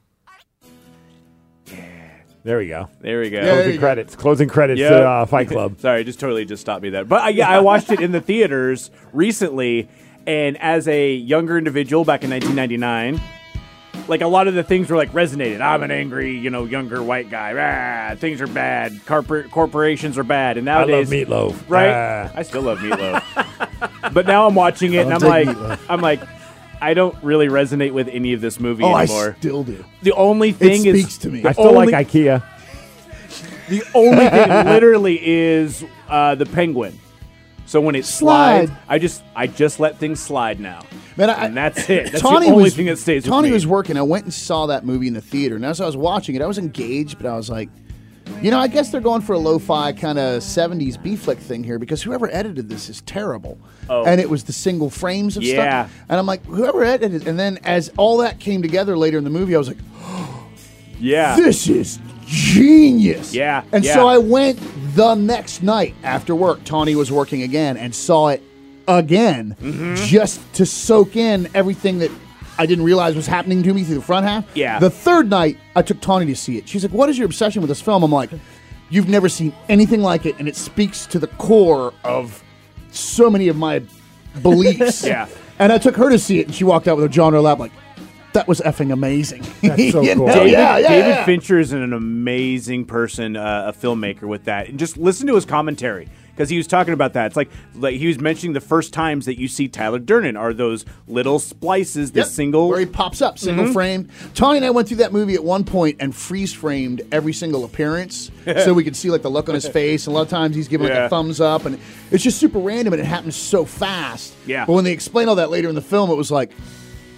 There we go. There we go. there Closing you go. credits. Closing credits Yep. to uh, Fight Club. Sorry, just totally just stopped me there. But uh, yeah, I watched it in the theaters recently, and as a younger individual back in nineteen ninety-nine, like a lot of the things were like resonated. I'm an angry, you know, younger white guy. Ah, things are bad. Corpor- corporations are bad. And I love nowadays, Meatloaf. right? Ah. I still love Meatloaf. But now I'm watching it, and I'm Don't like, take Meatloaf. I'm like, I don't really resonate with any of this movie Oh, anymore. I still do. The only It thing is, speaks to me. I still only- like IKEA. the only thing literally is uh, the penguin. So when it Slide. slides, I just I just let things slide now. Man, I- and that's it. That's Tawny the only was, thing that stays Tawny with me. was working. I went and saw that movie in the theater, and as I was watching it, I was engaged, but I was like, you know, I guess they're going for a lo-fi kind of seventies B-flick thing here because whoever edited this is terrible. Oh. And it was the single frames of Yeah. stuff. And I'm like, whoever edited it. And then as all that came together later in the movie, I was like, yeah. this is genius. Yeah, And yeah. so I went the next night after work. Tawny was working again and saw it again Mm-hmm. just to soak in everything that I didn't realize was happening to me through the front half. Yeah. The third night, I took Tawny to see it. She's like, what is your obsession with this film? I'm like, you've never seen anything like it, and it speaks to the core of so many of my beliefs. Yeah. And I took her to see it, and she walked out with her jaw in her lap like, that was effing amazing. That's so You cool. know? David, yeah, yeah, David yeah. Fincher is an amazing person, uh, a filmmaker with that. And just listen to his commentary because he was talking about that. It's like, like he was mentioning the first times that you see Tyler Durden are those little splices, the Yep, single. where he pops up, single frame. Tawny and I went through that movie at one point and freeze framed every single appearance so we could see like the look on his face. And a lot of times he's giving like Yeah. a thumbs up, and it's just super random and it happens so fast. Yeah. But when they explain all that later in the film, it was like,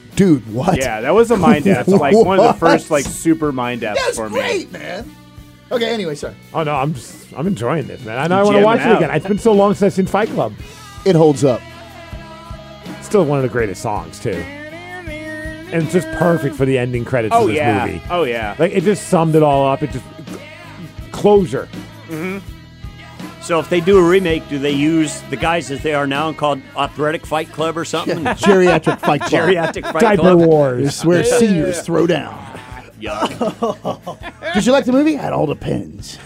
Dude, what? Yeah, that was a mind F. Like one of the first like super mind Fs That's for me. great, man. Okay, anyway, sorry. Oh no, I'm just I'm enjoying this, man. I know I want to Jamming watch it out. again. It's been so long since I've seen Fight Club. It holds up. Still one of the greatest songs too, and it's just perfect for the ending credits Oh of this yeah. movie. Oh yeah. Like it just summed it all up. It just closure. So if they do a remake, do they use the guys as they are now and called Athletic Fight Club or something? Geriatric Fight Club. Geriatric Fight Diaper Club? Wars. It's where seniors throw down. Yuck. Did you like the movie? It all depends.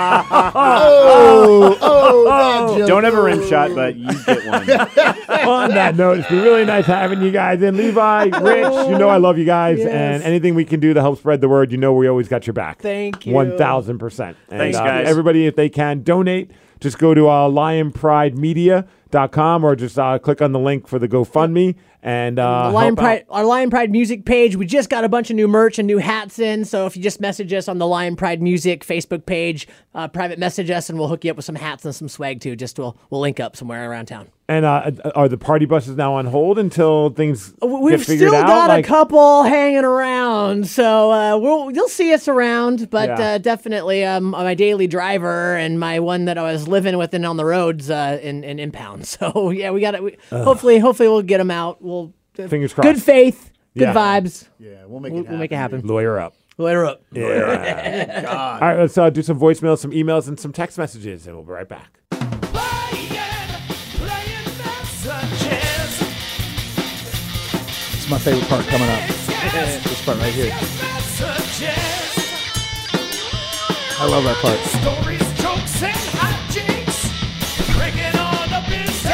oh, oh, bad joke. Don't have a rim shot, but you get one. On that note, it's been really nice having you guys in. Levi, Rich, you know I love you guys, Yes. and anything we can do to help spread the word, you know we always got your back. Thank you. One thousand percent. Thanks, guys. Everybody, if they can donate, just go to uh, lion pride media dot com or just uh, click on the link for the GoFundMe and uh, The Lion help out. Pride, our Lion Pride Music page. We just got a bunch of new merch and new hats in. So if you just message us on the Lion Pride Music Facebook page, uh, private message us, and we'll hook you up with some hats and some swag too. Just we'll we'll link up somewhere around town. And uh, are the party buses now on hold until things We've get figured still out? got Like- a couple hanging around, so uh, we'll you'll see us around. But Yeah. uh, definitely, um, my daily driver and my one that I was living with and on the roads uh, in in impound. So yeah, we got it. Hopefully, hopefully we'll get them out. We'll uh, Fingers crossed. Good faith, good Yeah. vibes. Yeah, we'll make We'll, it we'll make it happen. Lawyer up. Later up. All right, let's uh, do some voicemails, some emails, and some text messages, and we'll be right back. It's my favorite part coming up. This part right here. I love that part. Stories, jokes, and hijinks. Breaking all the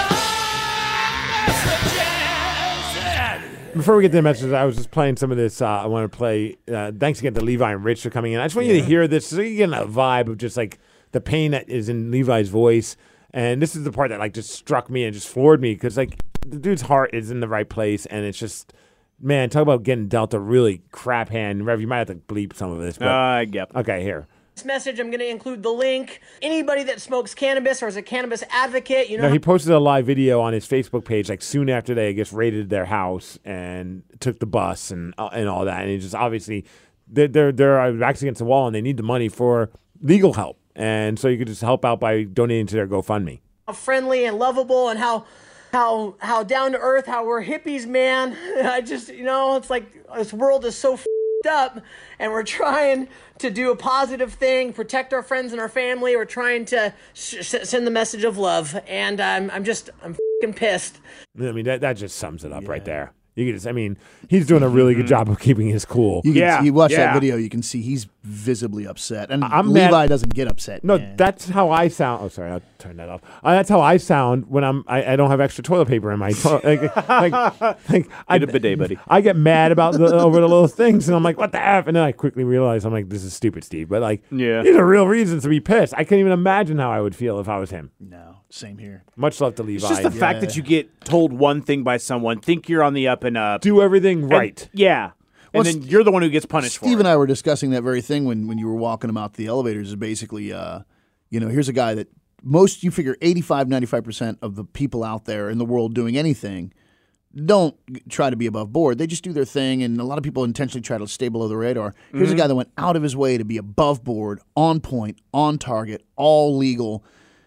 messages. Before we get to the messages, I was just playing some of this. Uh, I want to play. Uh, thanks again to Levi and Rich for coming in. I just want you to hear this so you get a vibe of just like the pain that is in Levi's voice. And this is the part that like just struck me and just floored me because like the dude's heart is in the right place, and it's just man, talk about getting dealt a really crap hand. Rev, you might have to bleep some of this. But, Uh, yep. okay, here. This message, I'm going to include the link. Anybody that smokes cannabis or is a cannabis advocate, you know. No, he posted a live video on his Facebook page like soon after they I guess raided their house and took the bus and uh, and all that. And he just obviously they're they're, they're backs against the wall and they need the money for legal help. And so you could just help out by donating to their GoFundMe. how friendly and lovable and how how how down to earth, how we're hippies, man. I just, you know, it's like this world is so f***ed up, and we're trying to do a positive thing, protect our friends and our family. We're trying to sh- send the message of love, and I'm I'm just I'm f***ing pissed. I mean that that just sums it up right there. You can just, I mean, he's doing a really good job of keeping his cool. You, can, Yeah, you watch yeah. that video, you can see he's visibly upset. And I'm Levi mad- doesn't get upset. No, man. that's how I sound. Oh, sorry, I'll turn that off. Uh, that's how I sound when I'm. I, I don't have extra toilet paper in my. To- like, like, like I, Get a bidet, buddy. I get mad about the over the little things, and I'm like, "What the f?" And then I quickly realize I'm like, "This is stupid, Steve." But like, Yeah. these are real reasons to be pissed. I can't even imagine how I would feel if I was him. No, same here. Much love to Levi. It's just the fact that you get told one thing by someone, think you're on the up and up. do everything and- right. yeah. Well, And then St- you're the one who gets punished Steve for and it. I were discussing that very thing when, when you were walking him out the elevators. Is basically, uh, you know, here's a guy that most, you figure eighty-five, ninety-five percent of the people out there in the world doing anything don't g- try to be above board. They just do their thing, and a lot of people intentionally try to stay below the radar. Here's Mm-hmm. a guy that went out of his way to be above board, on point, on target, all legal,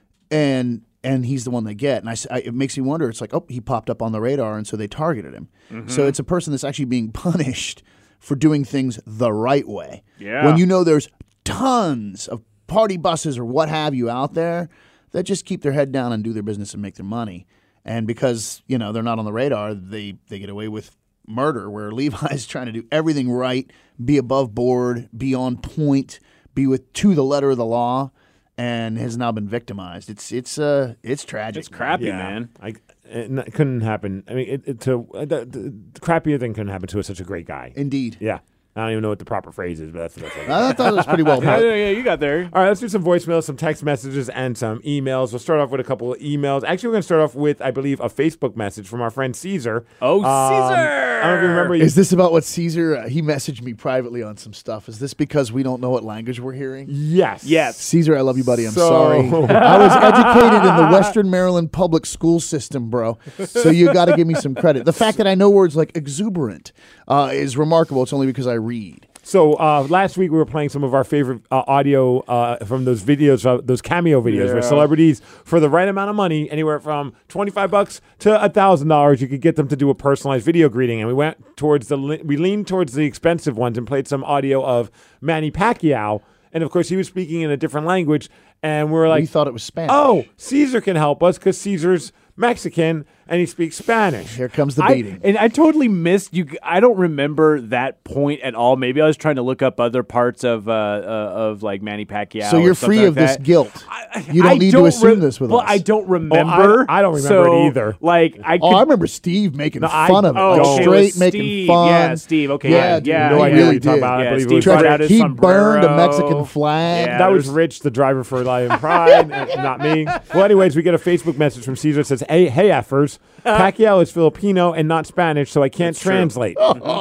and and he's the one they get. And I, s- I- it makes me wonder. It's like, oh, he popped up on the radar, and so they targeted him. Mm-hmm. So it's a person that's actually being punished for doing things the right way. Yeah. When you know there's tons of party buses or what have you out there that just keep their head down and do their business and make their money. And because, you know, they're not on the radar, they, they get away with murder, where Levi's trying to do everything right, be above board, be on point, be with to the letter of the law, and has now been victimized. It's it's uh it's tragic. It's crappy, Yeah, man. I, it, n- couldn't happen. I mean, it, it, to uh, the, the crappier thing couldn't happen to such a great guy. Indeed. Yeah. I don't even know what the proper phrase is, but that's the best way. I thought it was pretty well Yeah, put. yeah, yeah, you got there. All right, let's do some voicemails, some text messages, and some emails. We'll start off with a couple of emails. Actually, we're going to start off with, I believe, a Facebook message from our friend Caesar. Oh, Um, Caesar! I don't know if you remember. Is this about what Caesar? Uh, he messaged me privately on some stuff. Is this because we don't know what language we're hearing? Yes. Yes. Caesar, I love you, buddy. I'm So- sorry. I was educated in the Western Maryland public school system, bro. So you got to give me some credit. The fact that I know words like exuberant uh, is remarkable. It's only because I read. So uh, last week we were playing some of our favorite uh, audio uh, from those videos, uh, those cameo videos, where Yeah. celebrities, for the right amount of money, anywhere from twenty-five bucks to a thousand dollars, you could get them to do a personalized video greeting. And we went towards the le- we leaned towards the expensive ones and played some audio of Manny Pacquiao, and of course he was speaking in a different language, and we were like, we thought it was Spanish. "Oh, Caesar can help us because Caesar's Mexican and he speaks Spanish." Here comes the I, beating. and I totally missed you. I don't remember that point at all. Maybe I was trying to look up other parts of uh, uh of like Manny Pacquiao. So or you're something free like of this that. guilt. I- You don't I need to assume this with well, us. I don't remember. I don't remember so, it either. Like I could, Oh, I remember Steve making I- fun of it. oh, like okay, it straight was making Steve. fun. Yeah, Steve. Okay, Yeah, yeah, dude, yeah, no he idea yeah. what really you're talking did. about. I Yeah, believe it Steve was brought Trevor, out his he sombrero. burned a Mexican flag. Yeah. That was there's- Rich, the driver for Lion Pride, and not me. Well, anyways, we get a Facebook message from Caesar that says, "Hey, hey, effers, Pacquiao is Filipino and not Spanish, so I can't translate."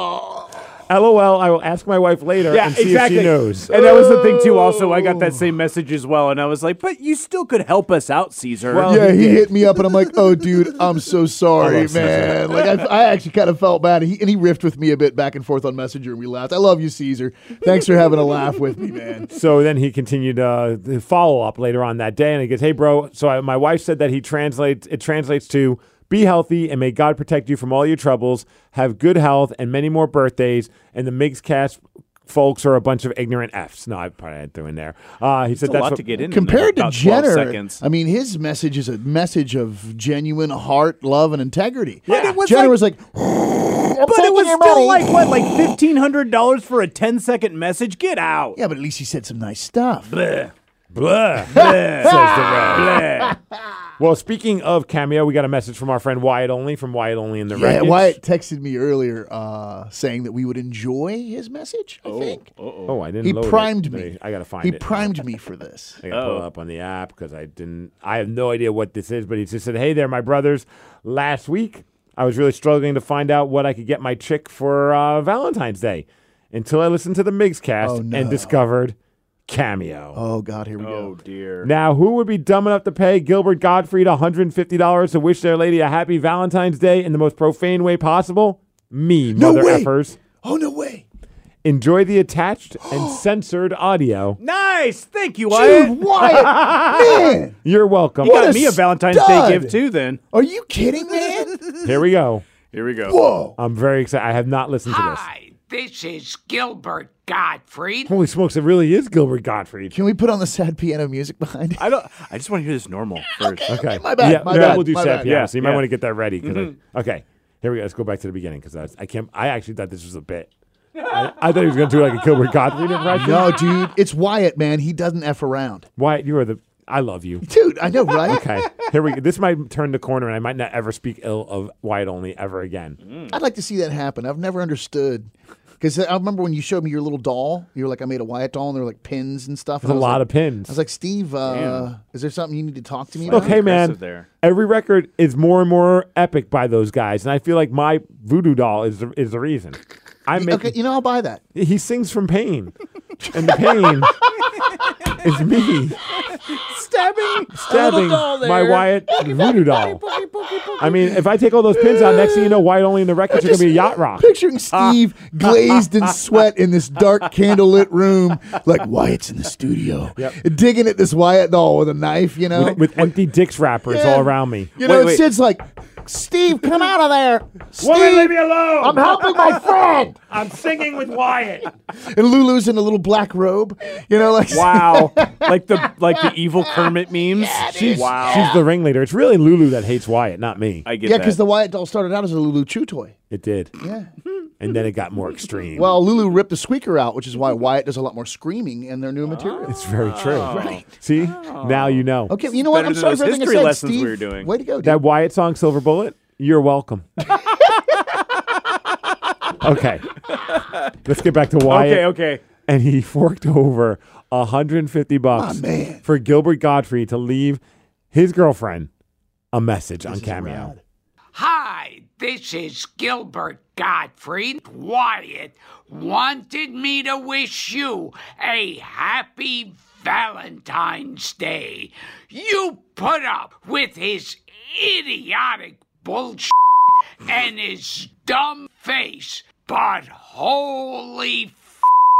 LOL, I will ask my wife later Yeah, and see exactly. if she knows. And that was the thing too. Also, I got that same message as well, and I was like, "But you still could help us out, Caesar." Well, Yeah, he he did. hit me up, and I'm like, "Oh, dude, I'm so sorry, I love Caesar. man." Like, I, I actually kind of felt bad. He, and he riffed with me a bit back and forth on Messenger, and we laughed. I love you, Caesar. Thanks for having a laugh with me, man. So then he continued uh, the follow up later on that day, and he goes, "Hey, bro." So I, my wife said that he translates. It translates to, "Be healthy and may God protect you from all your troubles. Have good health and many more birthdays." And the Migscast folks are a bunch of ignorant Fs. No, I probably had threw in there. Uh, he said That's a that's lot what, to get in. Compared in to about twelve Jenner, seconds. I mean, his message is a message of genuine heart, love, and integrity. But it was Jenner like- was like, But it was still like what, like fifteen hundred dollars for a 10 second message? Get out. yeah, but at least he said some nice stuff. Bleh. Blah, Bleh. says the red. Bleh. Well, speaking of Cameo, we got a message from our friend Wyatt Only from Wyatt Only in the Yeah, Wreckage. Wyatt texted me earlier uh, saying that we would enjoy his message, I think. Oh, I didn't He load primed it. me. I got to find He it. primed me for this. I got to pull Oh. it up on the app because I didn't. I have no idea what this is, but he just said, "Hey there, my brothers. Last week, I was really struggling to find out what I could get my chick for uh, Valentine's Day until I listened to the Migscast Oh, no. and discovered Cameo. Oh, God, here we Oh go. dear. Now, who would be dumb enough to pay Gilbert Gottfried one hundred fifty dollars to wish their lady a happy Valentine's Day in the most profane way possible? Me, No mother way. effers. Oh, no way. Enjoy the attached and censored audio. Nice. Thank you, Wyatt. Dude, Wyatt, man. You're welcome. You What got a me a Valentine's stud. Day gift too. Then Are you kidding, man? Here we go. here we go. Whoa. I'm very excited. I have not listened to this. Hi, this is Gilbert Gottfried. Holy smokes, it really is Gilbert Gottfried. Can we put on the sad piano music behind it? I don't. I just want to hear this normal first. Okay. My bad, Yeah, my yeah, bad, we'll do my sad bad. piano, Yeah, so you might yeah. want to get that ready. 'cause I, okay. Here we go. Let's go back to the beginning because I, I can't. I actually thought this was a bit. I, I thought he was going to do like a Gilbert Gottfried impression. No, dude. It's Wyatt, man. He doesn't F around. Wyatt, you are the. I love you. Dude, I know, right? Okay. Here we go. This might turn the corner, and I might not ever speak ill of Wyatt Only ever again. I'd like to see that happen. I've never understood. Because I remember when you showed me your little doll, you were like, I made a Wyatt doll, and there were like pins and stuff. There's and a I was lot like, of pins. I was like, Steve, uh, is there something you need to talk to me about? Look, hey man, Impressive there. every record is more and more epic by those guys, and I feel like my voodoo doll is the, is the reason. I make Okay, you know, I'll buy that. he sings from pain, and the pain is me Stabbing. stabbing my Wyatt voodoo doll. I mean, if I take all those pins out, next thing you know, Wyatt Only in the records are gonna be a yacht rock. Picturing Steve glazed in sweat in this dark candlelit room, like Wyatt's in the studio, digging at this Wyatt doll with a knife, you know? With, with empty Dix wrappers Yeah. all around me. you know, Wait, and wait. Sid's like, Steve, come out of there. Woman, leave Steve, me alone! I'm helping my friend. I'm singing with Wyatt. And Lulu's in a little black robe, you know, like Wow. like the like the evil Kermit memes. She's, wow. she's the ringleader. It's really Lulu that hates Wyatt, not me. I get Yeah, that. because the Wyatt doll started out as a Lulu Chew toy. It did. Yeah. And then it got more extreme. Well, Lulu ripped the squeaker out, which is why Wyatt does a lot more screaming in their new material. it's very true. Right. See? Now you know. Okay, you know what? better I'm than sorry those for everything I history said, lessons Steve. we were doing. Way to go, dude. That Wyatt song, Silver Bullet, you're welcome. Okay. Let's get back to Wyatt. Okay, okay. And he forked over one hundred fifty bucks Oh, man. for Gilbert Gottfried to leave his girlfriend a message on This is Cameo. rad. Hi, this is Gilbert Gottfried. Wyatt wanted me to wish you a happy Valentine's Day. You put up with his idiotic bullshit and his dumb face, but holy f***,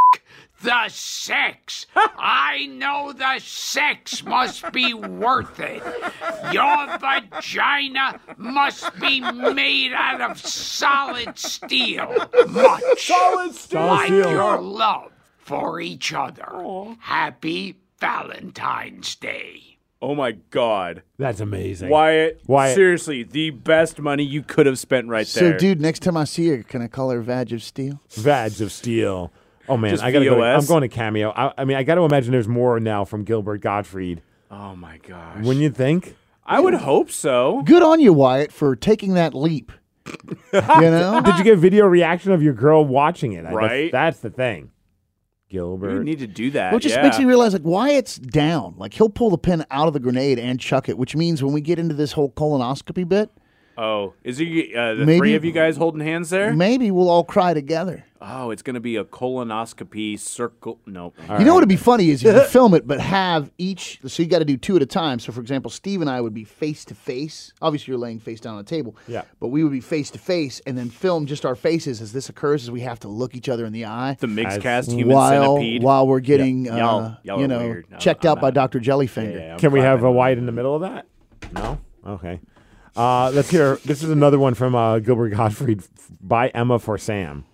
the sex. I know the sex must be worth it. Your vagina must be made out of solid steel. Much Solid steel. like steel. your love for each other. Happy Valentine's Day. Oh my God. That's amazing. Wyatt, Wyatt. seriously, the best money you could have spent right So, there. dude, next time I see her, can I call her Vag of Steel? Vads of Steel. Oh, man. Just I gotta go. V O S? I'm going to Cameo. I, I mean, I got to imagine there's more now from Gilbert Gottfried. Oh my gosh. Wouldn't you think? I would hope so. Good on you, Wyatt, for taking that leap. You know? Did you get video reaction of your girl watching it? I- that's- Right. That's, the thing. We Gilbert. need to do that. Which just yeah. makes me realize, like, Wyatt's down. Like, he'll pull the pin out of the grenade and chuck it, which means when we get into this whole colonoscopy bit, Oh, is he, uh, the Maybe- three of you guys holding hands there? maybe we'll all cry together. Oh, it's going to be a colonoscopy circle. No. You know what would be funny is if you film it, but have each. So you got to do two at a time. So, for example, Steve and I would be face to face. Obviously, you're laying face down on the table. Yeah. But we would be face to face, and then film just our faces as this occurs. As we have to look each other in the eye The mixed As- cast human while centipede. while we're getting, Yeah. Y'all- uh, y'all you are know, weird. No, checked I'm out by not. Doctor Jellyfinger. Yeah, yeah, I'm Can we have a clapping. Wyatt in the middle of that? No? Okay. Uh, let's hear. This is another one from uh, Gilbert Gottfried f- by Emma for Sam.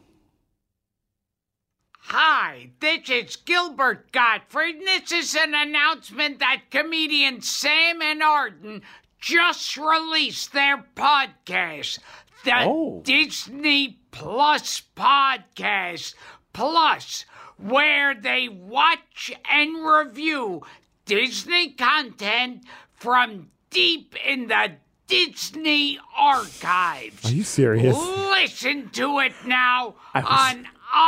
Hi, this is Gilbert Gottfried, and this is an announcement that comedians Sam and Arden just released their podcast, the Oh. Disney Plus Podcast Plus, where they watch and review Disney content from deep in the Disney archives. Are you serious? Listen to it now was- on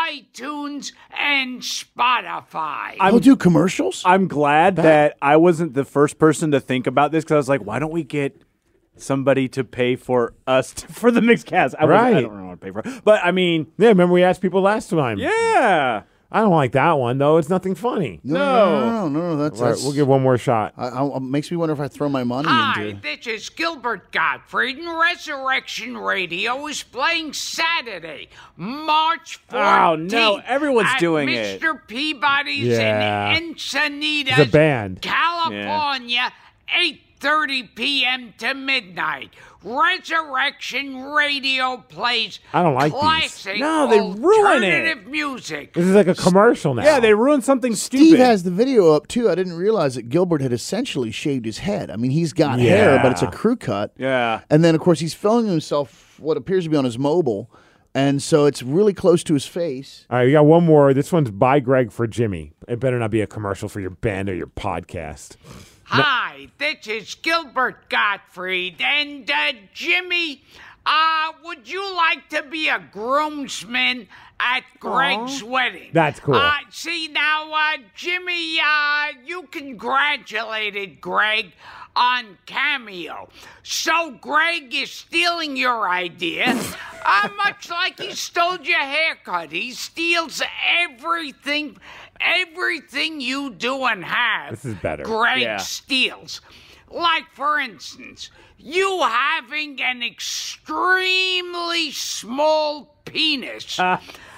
iTunes and Spotify. We'll do commercials. I'm glad that I wasn't the first person to think about this because I was like, why don't we get somebody to pay for us to, for the mixed cast? I, wasn't- I Right. don't want to pay for it. But I mean, Yeah, remember we asked people last time. yeah. I don't like that one, though. It's nothing funny. no, no, no, no, no, That's, All right, that's we'll give one more shot. I, I, it makes me wonder if I throw my money Hi, into. this is Gilbert Gottfried, and Resurrection Radio is playing Saturday, March fourteenth. Oh, no, everyone's at doing it. Mister Peabody's Yeah. in Encinitas, It's a band. California, eight thirty p.m. to midnight. Resurrection Radio plays I don't like these. classic No, they ruin it. alternative music. This is like a commercial now. Yeah, they ruined something stupid. Steve has the video up too. I didn't realize that Gilbert had essentially shaved his head. I mean, he's got hair, but it's a Yeah. crew cut. Yeah. And then, of course, he's filming himself what appears to be on his mobile, and so it's really close to his face. All right, we got one more. This one's by Greg for Jimmy. It better not be a commercial for your band or your podcast. Hi, this is Gilbert Gottfried, and uh, Jimmy, uh, would you like to be a groomsman at Greg's wedding? That's cool. Uh, see, now, uh, Jimmy, uh, you congratulated Greg on Cameo. So Greg is stealing your idea, uh, much like he stole your haircut. He steals everything, everything you do and have. This is better. Greg Yeah. steals. Like, for instance, you having an extremely small penis. Uh,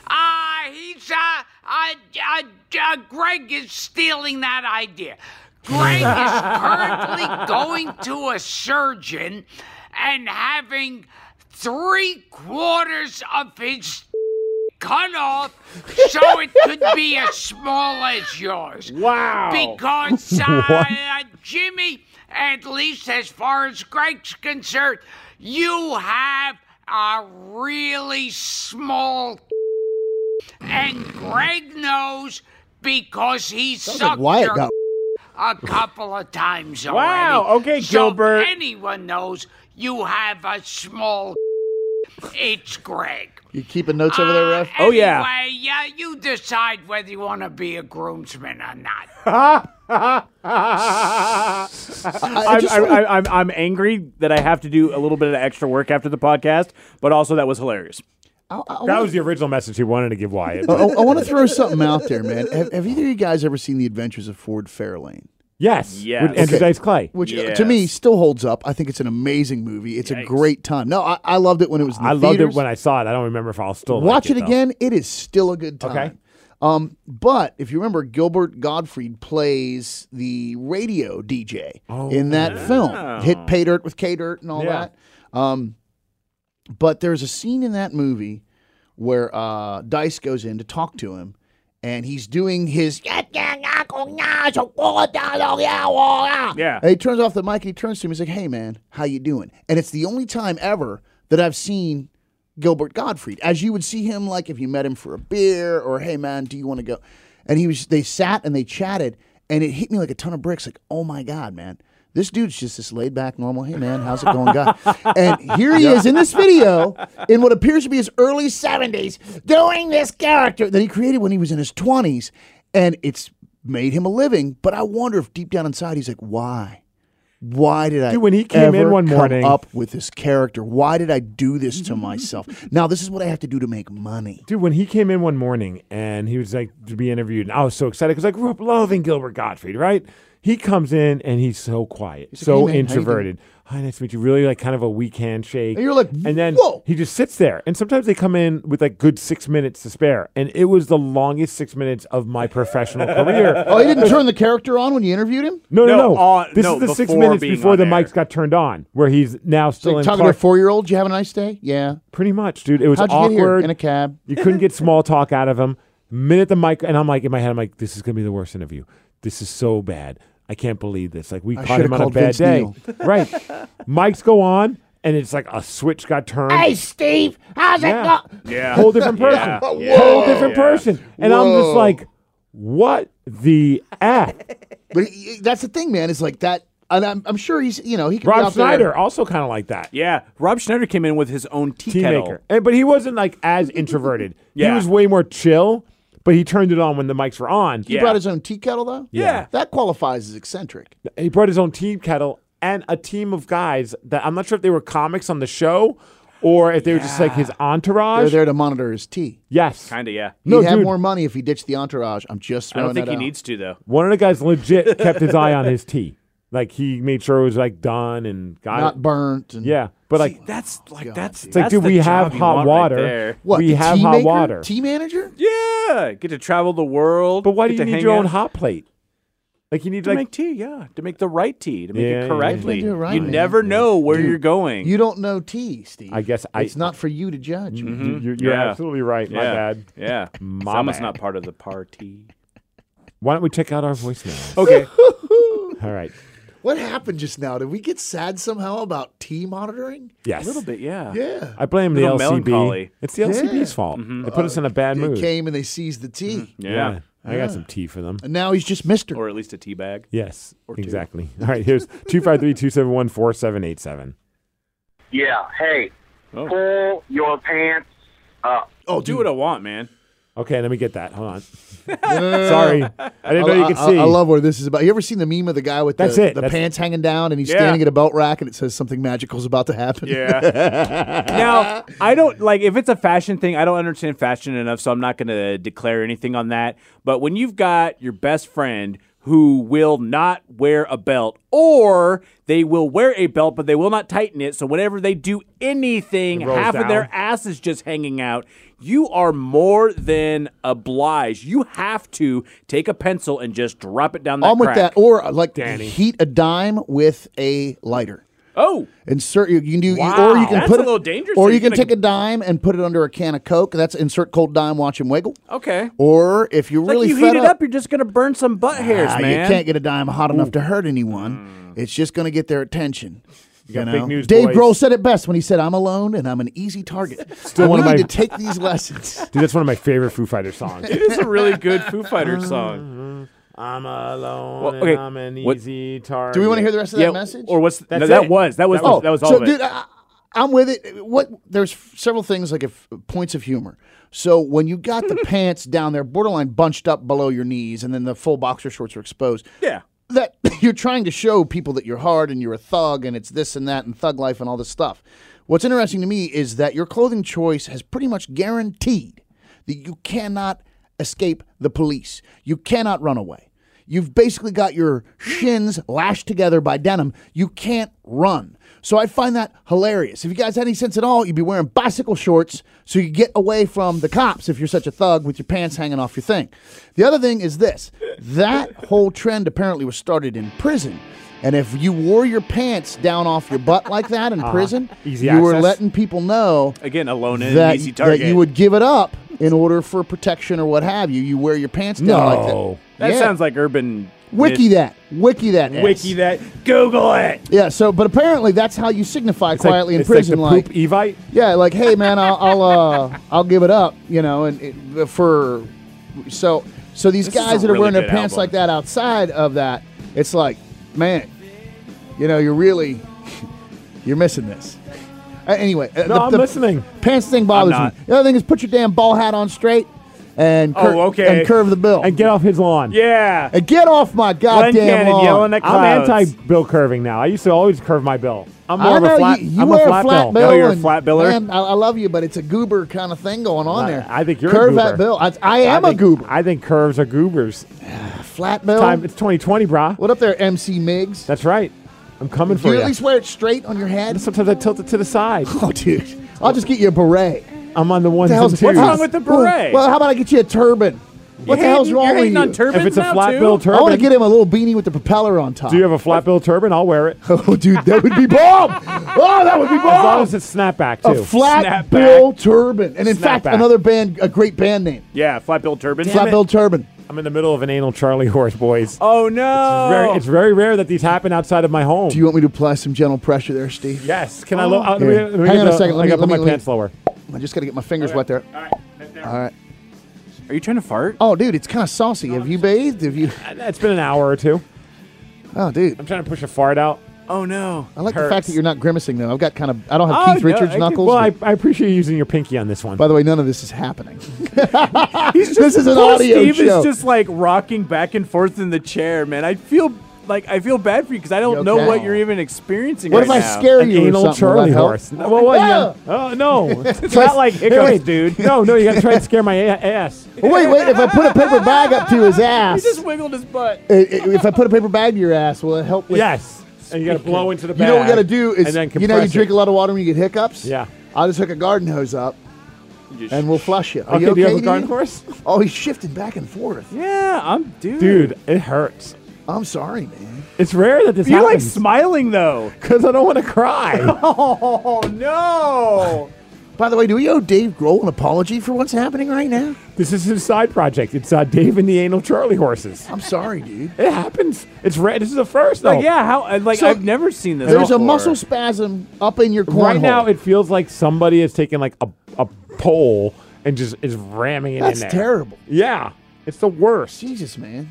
he's, uh, uh, uh, uh, Greg is stealing that idea. Greg is currently going to a surgeon and having three quarters of his cut off so it could be as small as yours. Wow. Because, uh, What? uh, Jimmy, at least as far as Greg's concerned, you have a really small and Greg knows because he Sounds sucked like Wyatt your got. a couple of times already. Wow, okay, so Gilbert. anyone knows you have a small. It's Greg. You keeping notes over there, Ref? Oh, yeah. Anyway, yeah, you decide whether you want to be a groomsman or not. I'm, I'm, I'm, I'm, I'm angry that I have to do a little bit of extra work after the podcast, but also that was hilarious. I, I That was the original message he wanted to give Wyatt. I, I want to throw something out there, man. Have, have either of you guys ever seen The Adventures of Ford Fairlane? Yes. Yes. With Andrew Okay. Dice Clay. Which uh, Yes. to me still holds up. I think it's an amazing movie. It's a Yikes. great time. No, I, I loved it when it was in the I loved theaters. it when I saw it. I don't remember if I'll still like Watch it, though. again. It is still a good time. Okay. Um, but if you remember, Gilbert Gottfried plays the radio D J in that film. Hit Pay Dirt with K Dirt and all Yeah. that. Um, but there's a scene in that movie where uh, Dice goes in to talk to him, and he's doing his. Yeah. And he turns off the mic and he turns to him. He's like, "Hey, man, how you doing?" And it's the only time ever that I've seen Gilbert Gottfried, as you would see him, like if you met him for a beer or, "Hey, man, do you want to go?" And he was. They sat and they chatted, and it hit me like a ton of bricks. Like, oh my god, man. This dude's just this laid back, normal, "Hey, man, how's it going, guy?" And here he is in this video in what appears to be his early seventies doing this character that he created when he was in his twenties. And it's made him a living. But I wonder if deep down inside he's like, why? Why did I Dude, when he came in ever one come morning- up with this character? Why did I do this to myself? Now, this is what I have to do to make money. Dude, when he came in one morning and he was like to be interviewed, and I was so excited because I grew up loving Gilbert Gottfried, right? He comes in and he's so quiet, like, so "Hey, man, how you introverted. Hi, nice to meet you. Really like kind of a weak handshake. And you're like, and then whoa. he just sits there. And sometimes they come in with like good six minutes to spare. And it was the longest six minutes of my professional career. Oh, he didn't turn the character on when you interviewed him? No, no, No, no. on- this no, is the six before minutes being before on the air. mics got turned on, where he's now still Like in talking to a Clark. four-year-old, "Did you have a nice day?" Yeah. Pretty much, dude. It was How'd you awkward. get here? In a cab. You couldn't get small talk out of him. Minute the mic, and I'm like, in my head, I'm like, this is going to be the worst interview. This is so bad. I can't believe this. Like, we I caught should've him on a called bad Vince day. Neil. Right. Mics go on, and it's like a switch got turned. Hey, Steve, how's it Yeah. go? Yeah. Whole different person. Yeah. Whole different Yeah. person. And I'm just Whoa. like, what the F? But he- that's the thing, man. Is like that, and I'm, I'm sure he's, you know, he could be Rob out there- Schneider, also kind of like that. Yeah. Rob Schneider came in with his own tea, Tea kettle. maker. And, but he wasn't like as introverted. He Yeah. was way more chill, but he turned it on when the mics were on. He Yeah. brought his own tea kettle, though. Yeah. That qualifies as eccentric. He brought his own tea kettle and a team of guys that I'm not sure if they were comics on the show or if they were just like his They're entourage. there to monitor his tea. Yes. Kind of, yeah. No, He'd have dude. more money if he ditched the entourage. I'm just I throwing don't think that he out. needs to, though. One of the guys legit kept his eye on his tea. Like he made sure it was like done and got Not it. burnt. And Yeah. But like That's like, God, that's, dude. it's like, that's dude, the we have job you hot want right water. there. What? we the have tea hot maker? water. Tea manager? Yeah. Get to travel the world. But why do get you to need hang your own out. hot plate? Like you need To like make tea, yeah. To make the right tea, to make Yeah, it correctly. yeah. Do it right, you man. never know where Dude, you're going. You don't know tea, Steve. I guess I- it's not for you to judge. man. you- you're, you're Yeah. absolutely right. My yeah. bad. Yeah. My Someone's bad. not part of the party. Why don't we check out our voicemail? Okay. All right. What happened just now? Did we get sad somehow about tea monitoring? Yes. A little bit, yeah. Yeah. I blame the Little L C B. melancholy. It's the L C B's Yeah. fault. They put us in a bad They mood. came and they seized the tea. Yeah. I got some tea for them. And now he's just Mister Or at least a tea bag. Yes, Or two. exactly. All right, here's two five three, two seven one, four seven eight seven. Yeah, hey, Oh. pull your pants up. Oh, Do what I want, man. Okay, let me get that. Hold on. No, no, no, no, Sorry. no. I didn't know you I, could I- see. I love what this is about. You ever seen the meme of the guy with That's the, it. the That's- pants hanging down and he's Yeah. standing at a belt rack and it says something magical is about to happen? Yeah. Now, I don't like if it's a fashion thing, I don't understand fashion enough, so I'm not going to declare anything on that. But when you've got your best friend who will not wear a belt, or they will wear a belt, but they will not tighten it, so whenever they do anything, It rolls half of down. their ass is just hanging out, you are more than obliged. You have to take a pencil and just drop it down that I'm with crack. that. Or uh, like Danny. heat a dime with a lighter. Oh, Insert you can do, Wow. or you can That's put a it, little dangerous. or So you you're can gonna- take a dime and put it under a can of Coke. That's insert cold dime, watch him wiggle. okay. Or if you're Like really you fed heat it up, you're just going to burn some butt hairs, ah, man. you can't get a dime hot enough to hurt anyone. It's just going to get their attention. You got know? big news, Dave boys. Grohl said it best when he said, "I'm alone and I'm an easy target." Still I one of need my- to take these lessons. Dude, that's one of my favorite Foo Fighters songs. It is a really good Foo Fighters song. I'm alone Well, and okay, I'm an what- easy target. Do we want to hear the rest of yeah, that message? or what's That's no, that it. was that was That was- that was all so, of it. dude, I, I'm with it. What there's several things like if points of humor. So when you got the pants down there, borderline bunched up below your knees, and then the full boxer shorts are exposed. Yeah. That you're trying to show people that you're hard and you're a thug and it's this and that and thug life and all this stuff. What's interesting to me is that your clothing choice has pretty much guaranteed that you cannot escape the police. You cannot run away. You've basically got your shins lashed together by denim. You can't run. So I find that hilarious. If you guys had any sense at all, you'd be wearing bicycle shorts so you get away from the cops if you're such a thug with your pants hanging off your thing. The other thing is this. That whole trend apparently was started in prison. And if you wore your pants down off your butt like that in Uh-huh. prison, Easy you were access. letting people know Again, alone in that, an easy that target. you would give it up in order for protection or what have you. You wear your pants down like that. No. that Yeah. sounds like urban. Wiki that. Wiki that. ass. Wiki that. Google it. Yeah, so, but apparently that's how you signify It's like- quietly in it's prison. like the poop Evite. yeah, like, hey, man, I'll, I'll, uh, I'll give it up, you know, and it, for, so, so these This is guys a that are really wearing their good pants album. like that outside of that, it's like, man, you know, you're really, you're missing this. Uh, anyway, uh, No, the, I'm the listening. pants thing bothers me. not. The other thing is put your damn ball hat on straight and, cur- Oh, okay. and curve the bill. And get off his lawn. Yeah. And get off my Glenn goddamn Cannon lawn. yelling at I'm clouds. anti-bill curving now. I used to always curve my bill. I'm I more of know a flat. you, you I'm wear a flat, bill. bill. Oh, you're a and, flat biller? Man, I, I love you, but it's a goober kind of thing going on I- there. I think you're a curve goober. that bill. I, I am I a think- goober. I think curves are goobers. Flat bill. Time. It's twenty twenty, brah. What up there, M C Miggs? That's right. I'm coming Do for you you. at least wear it straight on your head? Sometimes I tilt it to the side. Oh, dude. I'll just get you a beret. I'm on the ones the hell's and the- twos. What's wrong with the beret? Well, how about I get you a turban? What the You're hell's hating- wrong you're with hating you? on turbans If it's a now, flat too? bill I turban, want to get him a little beanie with the propeller on top. do you have a flat bill turban? I'll wear it. Oh, dude, that would be bomb. Oh, that would be As long bomb. as it's snapback A too. flat Snapback. bill turban. And in fact, Snapback. another band, a great band name. Yeah, flat bill turban. Flat bill turban. I'm in the middle of an anal Charlie horse, boys. Oh no! Very, it's very rare that these happen outside of my home. Do you want me to apply some gentle pressure there, Steve? yes. Can I? Lo- uh, let me, Here. let me Hang get on a the- second. Let I me- gotta let put me- my let me- pants lower. I just got to get my fingers wet there. All right. Right there. All right. Are you trying to fart? Oh, dude, it's kind of saucy. Have you bathed? Have you? It's been an hour or two. Oh, dude. I'm trying to push a fart out. Oh no! I like the fact hurts. that you're not grimacing, though. I've got kind of, I don't have Oh, Keith no, Richards I can- knuckles. Well, I, but- I appreciate you using your pinky on this one. by the way, none of this is happening. He's just, This is an poor audio Steve show. is just like rocking back and forth in the chair, man. I feel like I feel bad for you because I don't You know okay? what you're even experiencing. What right if I now. scare An you or anal something? Will Charlie that help? horse. Well, what? Ah! You got, oh no! It's not like Hey, hiccups, wait. dude. No, no, you got to try and scare my a- ass. Well, wait, wait. If I put a paper bag up to his He ass, just wiggled his butt. i- i- if I put a paper bag to your ass, will it help with? Yes. And you got to blow into the You bag. know what we got to do is, and then you know, you compress drink it. a lot of water when you get hiccups. Yeah. I'll just hook a garden hose up, and we'll flush you. Are Okay, you do you have okay, a garden dude? horse? Oh, he's shifting back and forth. Yeah, I'm dude. Dude, it hurts. I'm sorry, man. It's rare that this You're like happens. smiling though. Because I don't want to cry. Oh no! By the way, do we owe Dave Grohl an apology for what's happening right now? This is his side project. It's uh, Dave and the Anal Charlie horses. I'm sorry, dude. It happens. It's rare. This is the first, though. Like yeah, how? uh, Like So, I've never seen this. There's a before. muscle spasm up in your cornhole. Right now, it feels like somebody has taken like a, a pole and just is ramming it That's in there. terrible. Yeah. It's the worst. Jesus, man.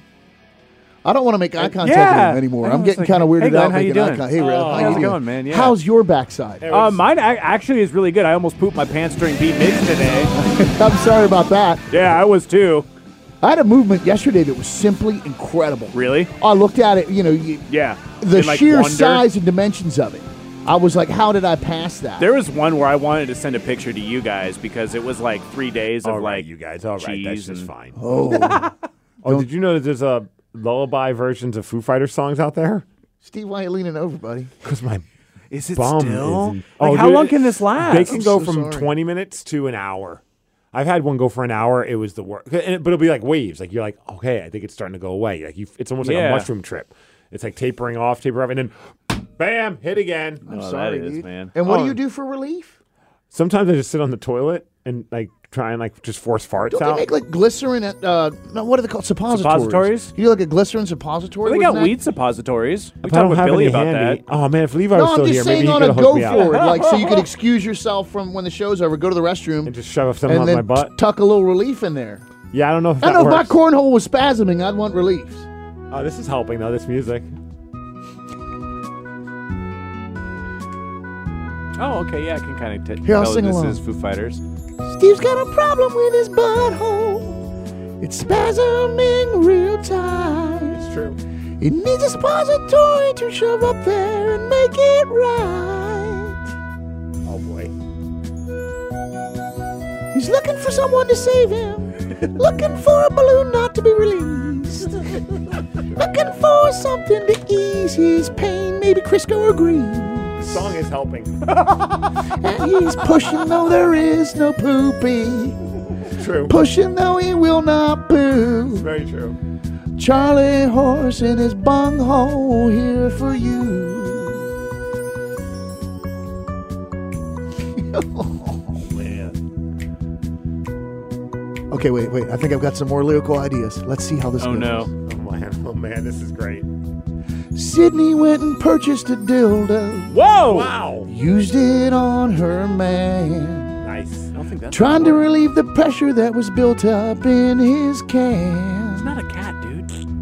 I don't want to make eye contact yeah. with him anymore. I I'm was getting like, kind of weirded hey, Glenn, out how you making eye doing? contact. Hey, Red, Oh, how how's you it doing? going, man? Yeah. How's your backside? Uh, mine ac- actually is really good. I almost pooped my pants during Beat Migs today. I'm sorry about that. Yeah, I was too. I had a movement yesterday that was simply incredible. Really? I looked at it, you know, you, Yeah. the In, like, sheer wonder. size and dimensions of it. I was like, how did I pass that? There was one where I wanted to send a picture to you guys because it was like three days of All right, like you guys. All right, that's cheese just and- fine. oh, Oh, did you know that there's a lullaby versions of Foo Fighters songs out there? Steve, why are you leaning over, buddy? Because my Is it bum still? isn't- Like, Oh, how dude, long can this last? They can go so from sorry. twenty minutes to an hour. I've had one go for an hour. It was the worst. But it'll be like waves. Like you're like, okay, I think it's starting to go away. Like you, it's almost like Yeah. a mushroom trip. It's like tapering off, taper off, and then bam, hit again. I'm Oh, sorry, that is, dude. man. And what Oh. do you do for relief? Sometimes I just sit on the toilet and like try and like just force farts Don't out. they make like glycerin at, uh, no, what are they called? Suppositories. Suppositories? You do like a glycerin suppository? Well, they Wasn't got that- weed suppositories. We If I talked don't with have Billy any about handy. that. Oh man, if Levi was No, I'm still just here, saying maybe he on could a have go hooked me for it. up Like, so you could excuse yourself from when the show's over, go to the restroom, and just shove something and on then my butt. tuck a little relief in there. Yeah, I don't know if I that know if my works. cornhole was spasming, I'd want relief. Oh, this is helping though. This music. Oh, okay, yeah, I can kind of t- Here, I'll tell sing this along. is Foo Fighters. Steve's got a problem with his butthole. It's spasming real tight. It's true. He needs a suppository to shove up there and make it right. Oh boy. He's looking for someone to save him. Looking for a balloon not to be released. Looking for something to ease his pain. Maybe Crisco or Grease. The song is helping. And he's pushing though there is no poopy. True. Pushing though he will not poo. It's very true. Charlie Horse in his bunghole here for you. Oh man. Okay, wait, wait. I think I've got some more lyrical ideas. Let's see how this Oh, goes. no. Oh man. Oh man. This is great. Sydney went and purchased a dildo. Whoa! Wow. Used it on her man. Nice. I don't think that's Trying a to word. relieve the pressure that was built up in his can. It's not a cat, dude.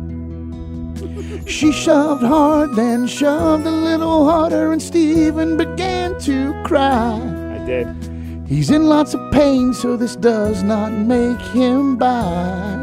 She shoved hard, then shoved a little harder, and Steven began to cry. I did. He's in lots of pain, so this does not make him buy.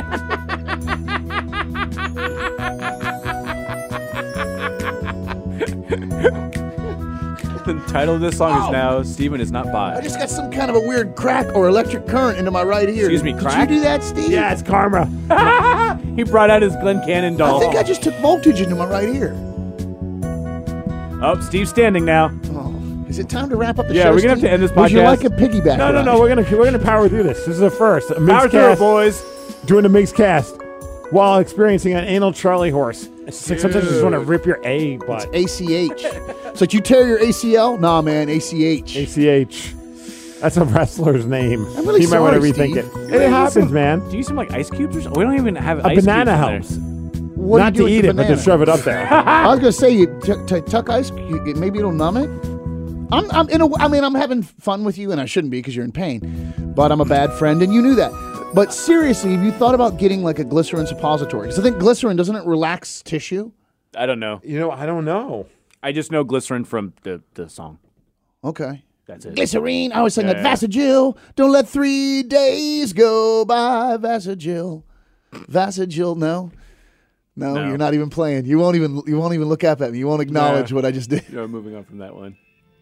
The title of this song Ow. is now Steven is not I by. just got some kind of a weird crack or electric current into my right ear. Excuse me, Did crack? you do that, Steve? Yeah, it's karma. He brought out his Glen Cannon doll. I think I just took voltage into my right ear. Oh, Steve's standing now. Oh, is it time to wrap up the Yeah, show? we're gonna have Steve? to end this Would you podcast. like a piggyback? No, no, ride? no. We're gonna we're gonna power through this. This is a first. A mixed Power through, cast, boys. doing a mixed cast while experiencing an anal Charlie horse. It's like sometimes you just want to rip your A butt. A C H. So like you tear your A C L? Nah, man, A C H. A C H. That's a wrestler's name. I'm really you might want to sorry, rethink Steve. it. It happens, man. Do you use some like ice cubes or something? We don't even have A ice banana cubes in helps. What do Not you do to with eat the it, but to banana? shove it up there. I was gonna say you t- t- tuck ice. You, it- maybe it'll numb it. I'm, I'm in a. I mean, I'm having fun with you, and I shouldn't be because you're in pain. But I'm a bad friend, and you knew that. But seriously, have you thought about getting like a glycerin suppository? Because I think glycerin doesn't it relax tissue? there. I don't know. You know, I don't know. I just know glycerin from the, the song. Okay. That's it. Glycerine. I was saying like Yeah, yeah. Vasagil. Don't let three days go by. Vasagil. Vasagil. No. no, No. you're not even playing. You won't even. You won't even look up at me. You won't acknowledge Yeah. what I just did. No, moving on from that one.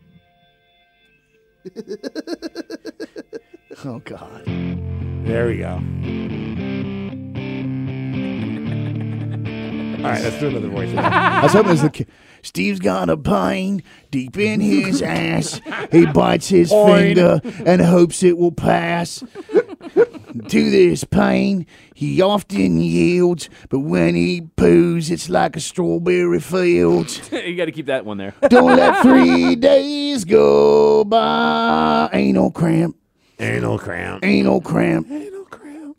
Oh God. There we go. All right, let's do another voice. I was hoping it was the kid. Steve's got a pine deep in his ass. He bites his Pine. finger and hopes it will pass. To this pain, he often yields, but when he poos, it's like a strawberry field. You got to keep that one there. Don't let three days go by. Anal cramp, Anal cramp. anal cramp. Anal cramp.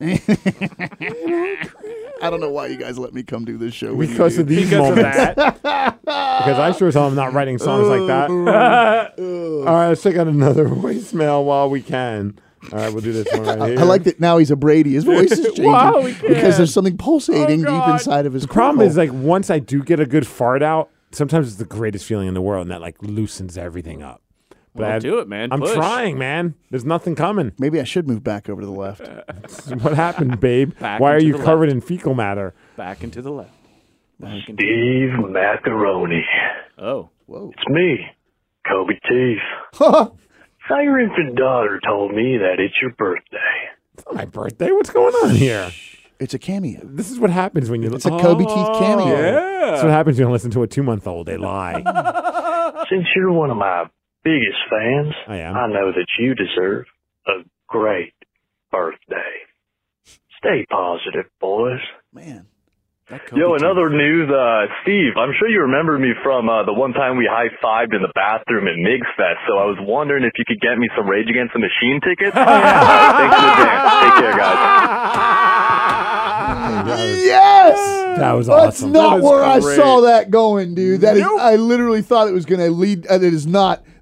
I don't know why you guys let me come do this show. with you, Because of dude. these Because of moments. Because I sure as hell am not writing songs like that. All right, let's check out another voicemail while we can. All right, we'll do this one right here. I like that now he's a Brady. His voice is changing Wow, we can. because there's something pulsating Oh, deep God. inside of his The problem coral. is, like, once I do get a good fart out, sometimes it's the greatest feeling in the world, and that, like, loosens everything up. But Well, I- do it, man. I'm Push. trying, man. There's nothing coming. Maybe I should move back over to the left. What happened, babe? Back Why are into you the covered left. in fecal matter? Back and to the left. Back and Steve Macaroni. Oh. Whoa. It's me, Kobe Teeth. Now your infant daughter told me that it's your birthday. It's not my birthday. What's going on here? It's a cameo. This is what happens when you It's a Kobe Teeth cameo. Yeah. That's what happens when you listen to a two-month-old. They lie. Since you're one of my biggest fans, I am. I know that you deserve a great birthday. Stay positive, boys. Man. Yo, in other news, uh, Steve, I'm sure you remember me from uh, the one time we high-fived in the bathroom at Migs Fest, so I was wondering if you could get me some Rage Against the Machine tickets. uh, thanks in advance. Take care, guys. Yes! That was That's awesome. not That was where great. I saw that going, dude. That is, Nope. I literally thought it was going to lead. Uh, it is not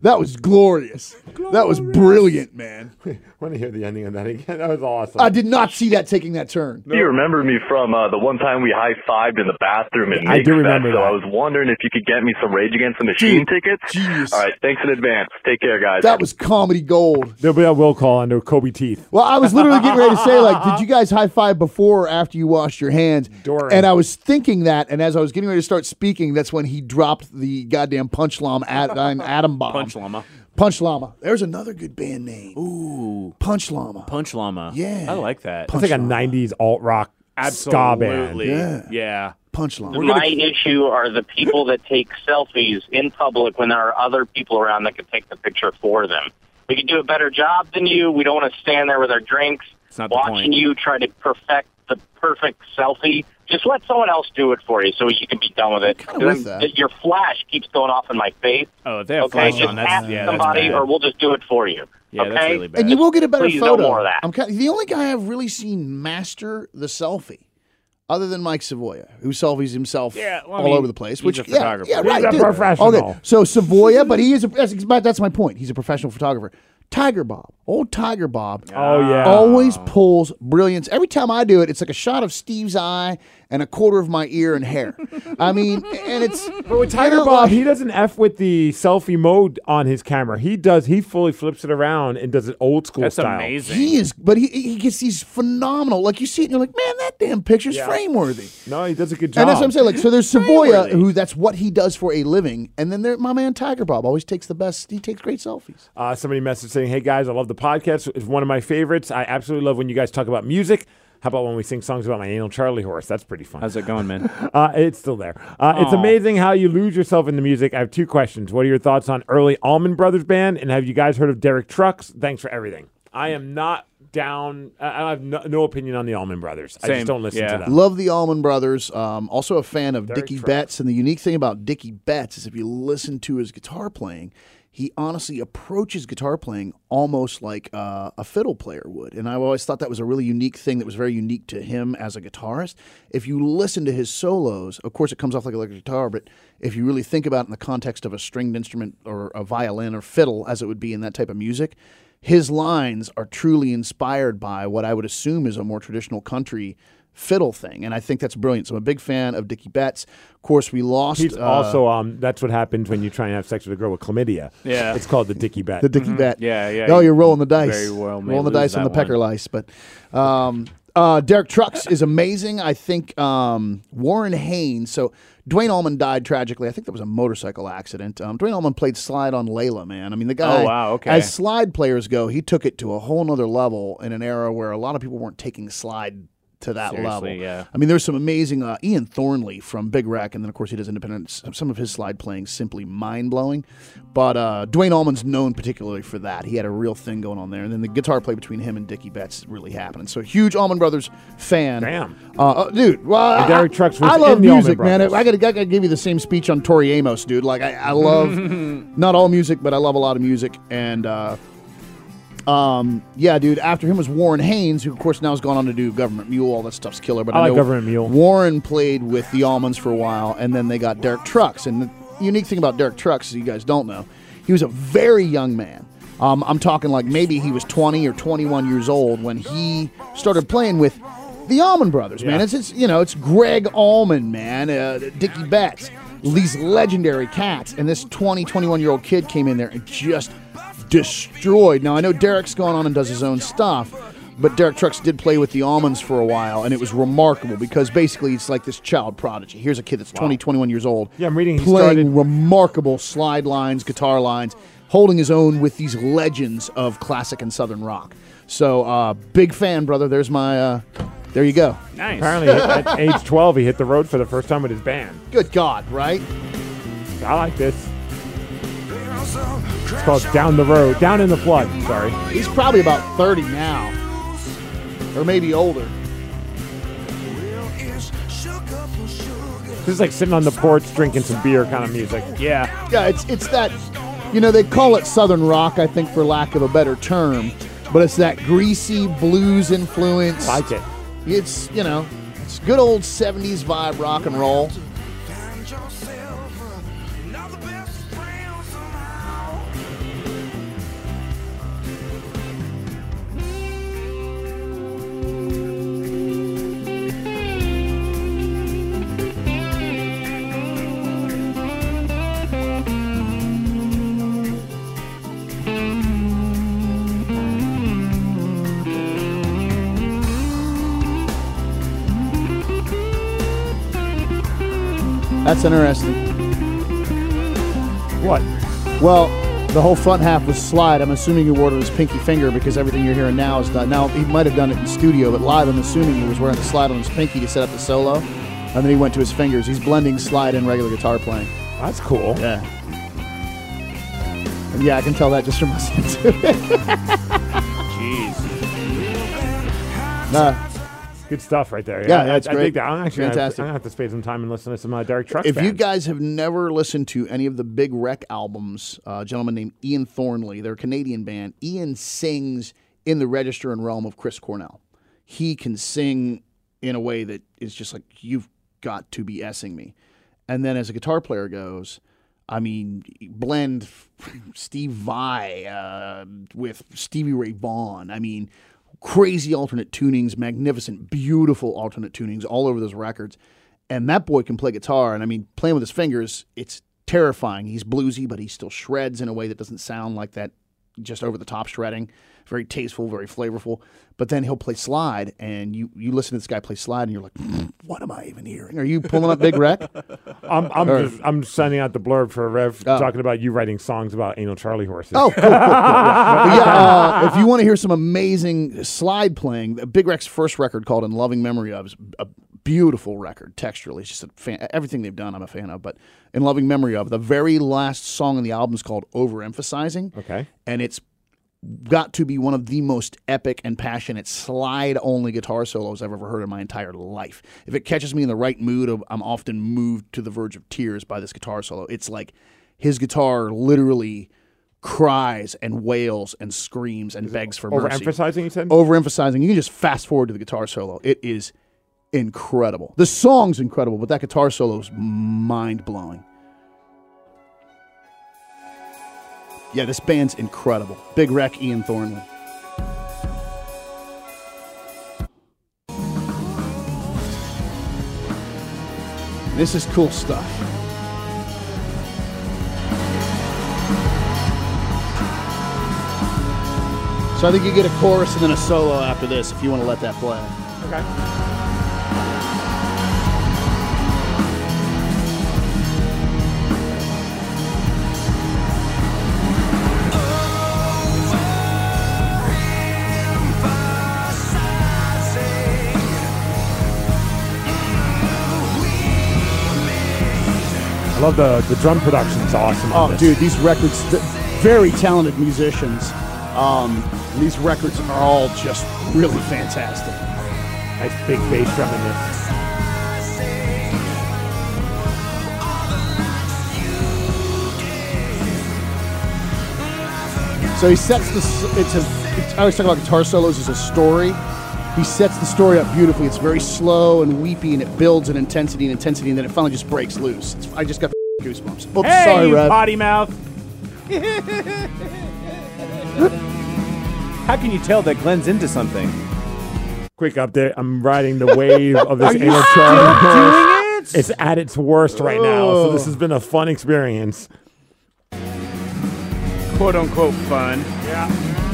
That was glorious. That was brilliant, man. I want to hear the ending of that again. That was awesome. I did not see that taking that turn. Do you remember me from uh, the one time we high-fived in the bathroom in I do Mixfest? remember So that. I was wondering if you could get me some Rage Against the Machine Dude, tickets. genius. All right, thanks in advance. Take care, guys. That was comedy gold. There'll be a will call under Kobe teeth. Well, I was literally getting ready to say, like, did you guys high five before or after you washed your hands? During. And I was thinking that, and as I was getting ready to start speaking, that's when he dropped the goddamn punch llama at, uh, atom bomb. Punch Llama. Punch Llama. There's another good band name. Ooh. Punch Llama. Punch Llama. Yeah. I like that. It's like a Llama. nineties alt rock ska band. Absolutely. Yeah. Yeah. Punch Llama. My issue are the people that take selfies in public when there are other people around that can take the picture for them. We can do a better job than you. We don't want to stand there with our drinks, It's not the watching point. you try to perfect the perfect selfie. Just let someone else do it for you so you can be done with it. Kinda with Then that. Your flash keeps going off in my face. Oh, if they have Okay, flash just on, that's, ask yeah, that's somebody bad. or we'll just do it for you. Yeah, okay? that's really bad. And you will get a better Please, no photo. more of that. I'm kind of, the only guy I've really seen master the selfie, other than Mike Savoya, who selfies himself Yeah, well, I all mean, over the place. he's Which a yeah, photographer. yeah, He's right. a dude. professional. Okay, so Savoya, but he is. A, that's, but that's my point. He's a professional photographer. Tiger Bob, old Tiger Bob. Oh, yeah. Always pulls brilliance. Every time I do it, it's like a shot of Steve's eye and a quarter of my ear and hair. I mean, and it's. But with Tiger you know, Bob, like- he doesn't F with the selfie mode on his camera. He does, he fully flips it around and does it old school That's style. amazing. He is, but he he gets these phenomenal. Like you see it, and you're like, man, that damn picture's Yeah. frame worthy. No, he does a good job. And that's what I'm saying. Like, so there's Savoya, Frameworthy. who that's what he does for a living, and then there, my man Tiger Bob always takes the best. He takes great selfies. Uh, somebody messaged saying, "Hey guys, I love the podcast. It's one of my favorites. I absolutely love when you guys talk about music. How about when we sing songs about my anal Charlie horse? That's pretty fun." How's it going, man? Uh, it's still there. Uh, it's Aw. amazing how you lose yourself in the music. I have two questions. What are your thoughts on early Allman Brothers Band? And have you guys heard of Derek Trucks? Thanks for everything. I am not down. I I have no, no opinion on the Allman Brothers. I Same. just don't listen Yeah. to them. Love the Allman Brothers. Um, also a fan of Derek Dickie Trucks. Betts. And the unique thing about Dickie Betts is if you listen to his guitar playing, he honestly approaches guitar playing almost like uh, a fiddle player would. And I always thought that was a really unique thing that was very unique to him as a guitarist. If you listen to his solos, of course it comes off like a electric guitar, but if you really think about it in the context of a stringed instrument or a violin or fiddle, as it would be in that type of music, his lines are truly inspired by what I would assume is a more traditional country fiddle thing, and I think that's brilliant. So I'm a big fan of Dickie Betts. Of course, we lost. He's uh, also um. That's what happens when you try and have sex with a girl with chlamydia. Yeah. it's called the Dickie Bet. the Dickie Bet. Yeah, yeah, Oh, you you're rolling the dice. very well may rolling the lose dice on that the pecker one. lice. But um, uh, Derek Trucks is amazing. I think um, Warren Haynes. So Dwayne Allman died tragically. I think that was a motorcycle accident. Um, Dwayne Allman played slide on Layla, man. I mean, the guy. Oh, wow, okay. As slide players go, he took it to a whole nother level in an era where a lot of people weren't taking slide to that Seriously, level. yeah. I mean, there's some amazing uh, Ian Thornley from Big Wreck, and then of course he does independent. Some of his slide playing simply mind blowing. But uh, Dwayne Allman's known particularly for that. He had a real thing going on there, and then the guitar play between him and Dickie Betts really happening. So huge Allman Brothers fan. Damn. uh, uh, dude. Well, And I, Derek Trucks was I love in the Allman music, man. I Brothers. gotta, I gotta give you the same speech on Tori Amos, dude. Like I, I love not all music, but I love a lot of music, and. Uh, Um, yeah, dude. After him was Warren Haynes, who of course now has gone on to do Government Mule. All that stuff's killer. But I I, like know Government Mule. Warren played with the Allmans for a while, and then they got Derek Trucks. And the unique thing about Derek Trucks, is you guys don't know, he was a very young man. Um, I'm talking like maybe he was twenty or twenty-one years old when he started playing with the Allman Brothers. Man, Yeah. it's, it's you know it's Greg Allman, man, uh, Dickie Betts, these legendary cats, and this twenty, twenty-one year old kid came in there and just destroyed. Now, I know Derek's gone on and does his own stuff, but Derek Trucks did play with the Allmans for a while, and it was remarkable because basically it's like this child prodigy. Here's a kid that's twenty, twenty-one years old. Yeah, I'm reading he playing started- remarkable slide lines, guitar lines, holding his own with these legends of classic and southern rock. So, uh, big fan, brother. There's my, uh, there you go. Nice. Apparently, at age twelve, he hit the road for the first time with his band. Good God, right? I like this. It's called Down the Road. Down in the Flood. Sorry. He's probably about thirty now, or maybe older. This is like sitting on the porch drinking some beer kind of music. Yeah. Yeah, it's it's that, you know, they call it Southern rock, I think, for lack of a better term, but it's that greasy blues influence. Like it. It's, you know, it's good old seventies vibe rock and roll. That's interesting. What? Well, the whole front half was slide. I'm assuming he wore it on his pinky finger because everything you're hearing now is done. Now, he might have done it in studio, but live, I'm assuming he was wearing the slide on his pinky to set up the solo. And then he went to his fingers. He's blending slide and regular guitar playing. That's cool. Yeah. And yeah, I can tell that just from listening to it. Jeez. Nah. Good stuff right there. Yeah, I, that's I, great. I think that I'm actually Fantastic. Gonna have to, I'm gonna have to spend some time and listen to some uh, Derek Trucks. If you bands. guys have never listened to any of the Big Wreck albums, uh, a gentleman named Ian Thornley, they're a Canadian band. Ian sings in the register and realm of Chris Cornell. He can sing in a way that is just like, you've got to be essing me. And then as a guitar player goes, I mean, blend Steve Vai uh, with Stevie Ray Vaughan. I mean, crazy alternate tunings, magnificent, beautiful alternate tunings all over those records. And that boy can play guitar. And I mean, playing with his fingers, it's terrifying. He's bluesy, but he still shreds in a way that doesn't sound like that just over-the-top shredding. Very tasteful, very flavorful. But then he'll play slide, and you, you listen to this guy play slide, and you're like, what am I even hearing? Are you pulling up Big Wreck? I'm I'm, Or- just, I'm sending out the blurb for Rev Oh. talking about you writing songs about anal Charlie horses. Oh, cool, cool, cool. Yeah. But yeah, uh, if you want to hear some amazing slide playing, Big Wreck's first record called In Loving Memory Of is a beautiful record texturally. It's just a fan. Everything they've done I'm a fan of. But In Loving Memory Of, the very last song on the album is called Overemphasizing. Okay. And it's got to be one of the most epic and passionate slide-only guitar solos I've ever heard in my entire life. If it catches me in the right mood, I'm often moved to the verge of tears by this guitar solo. It's like his guitar literally cries and wails and screams and begs for mercy. Overemphasizing, you said? Overemphasizing. You can just fast forward to the guitar solo. It is incredible. The song's incredible, but that guitar solo is mind-blowing. Yeah, this band's incredible. Big Wreck, Ian Thornley. This is cool stuff. So I think you get a chorus and then a solo after this if you want to let that play. Okay. I love the, the drum production's awesome. on Oh, this. dude, these records, th- very talented musicians. Um, these records are all just really fantastic. Nice big bass drum in this. So he sets the. s- It's a. It's, I always talk about guitar solos as a story. He sets the story up beautifully. It's very slow and weepy, and it builds in intensity and intensity, and then it finally just breaks loose. It's, I just got goosebumps. Oops, Hey, sorry, you Rev. potty mouth. How can you tell that Glenn's into something? Quick update. I'm riding the wave of this Are you anal still Charlie horse. doing it? It's at its worst right now, so this has been a fun experience. Quote unquote fun. Yeah.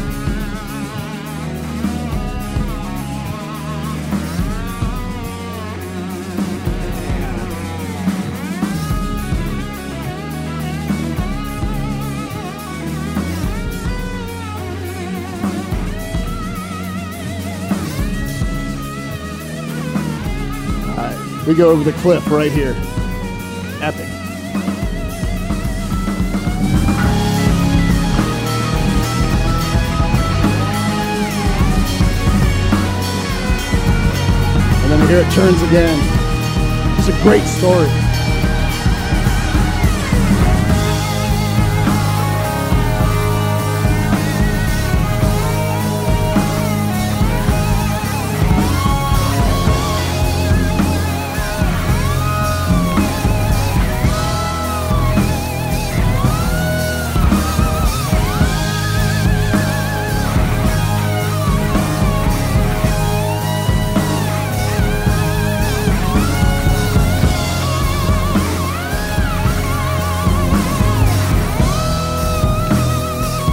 We go over the cliff right here. Epic. And then here it turns again. It's a great story.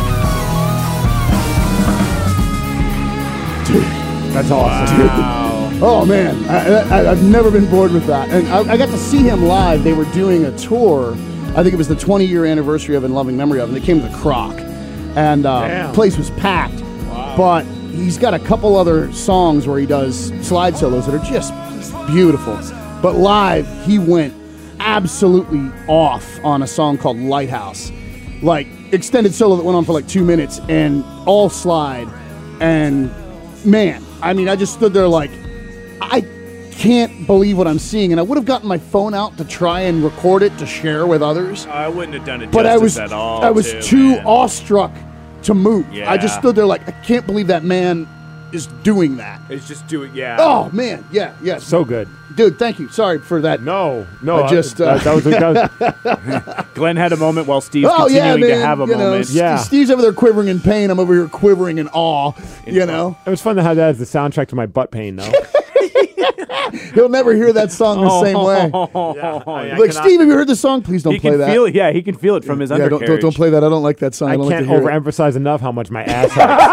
That's awesome. Wow. Oh man, I, I, I've never been bored with that. And I, I got to see him live. They were doing a tour. I think it was the twenty-year anniversary of In Loving Memory of, and they came to the Croc, and uh, the place was packed. Wow. But he's got a couple other songs where he does slide solos that are just beautiful. But live, he went absolutely off on a song called Lighthouse, like extended solo that went on for like two minutes and all slide. And man, I mean, I just stood there like, I can't believe what I'm seeing, and I would have gotten my phone out to try and record it to share with others. I wouldn't have done it but justice I was, at all. I was too, too man. awestruck to move. Yeah. I just stood there like, I can't believe that man is doing that. It's just doing, yeah. Oh man, yeah, yeah, So good. dude. Thank you. Sorry for that. No, no. I just uh, that, that was, that was Glenn had a moment while Steve's oh yeah, continuing man. to have a you know, moment. S- Yeah. Steve's over there quivering in pain. I'm over here quivering in awe. You know, it was fun to have that as the soundtrack to my butt pain, though. he'll never hear that song the same way. Yeah, I- I Like, cannot- Steve, have you heard the song? Please don't He play can that. feel it. Yeah, he can feel it from his yeah, don't, undercarriage. don't don't play that. I don't like that song. I, I don't can't like to hear it. overemphasize enough how much my ass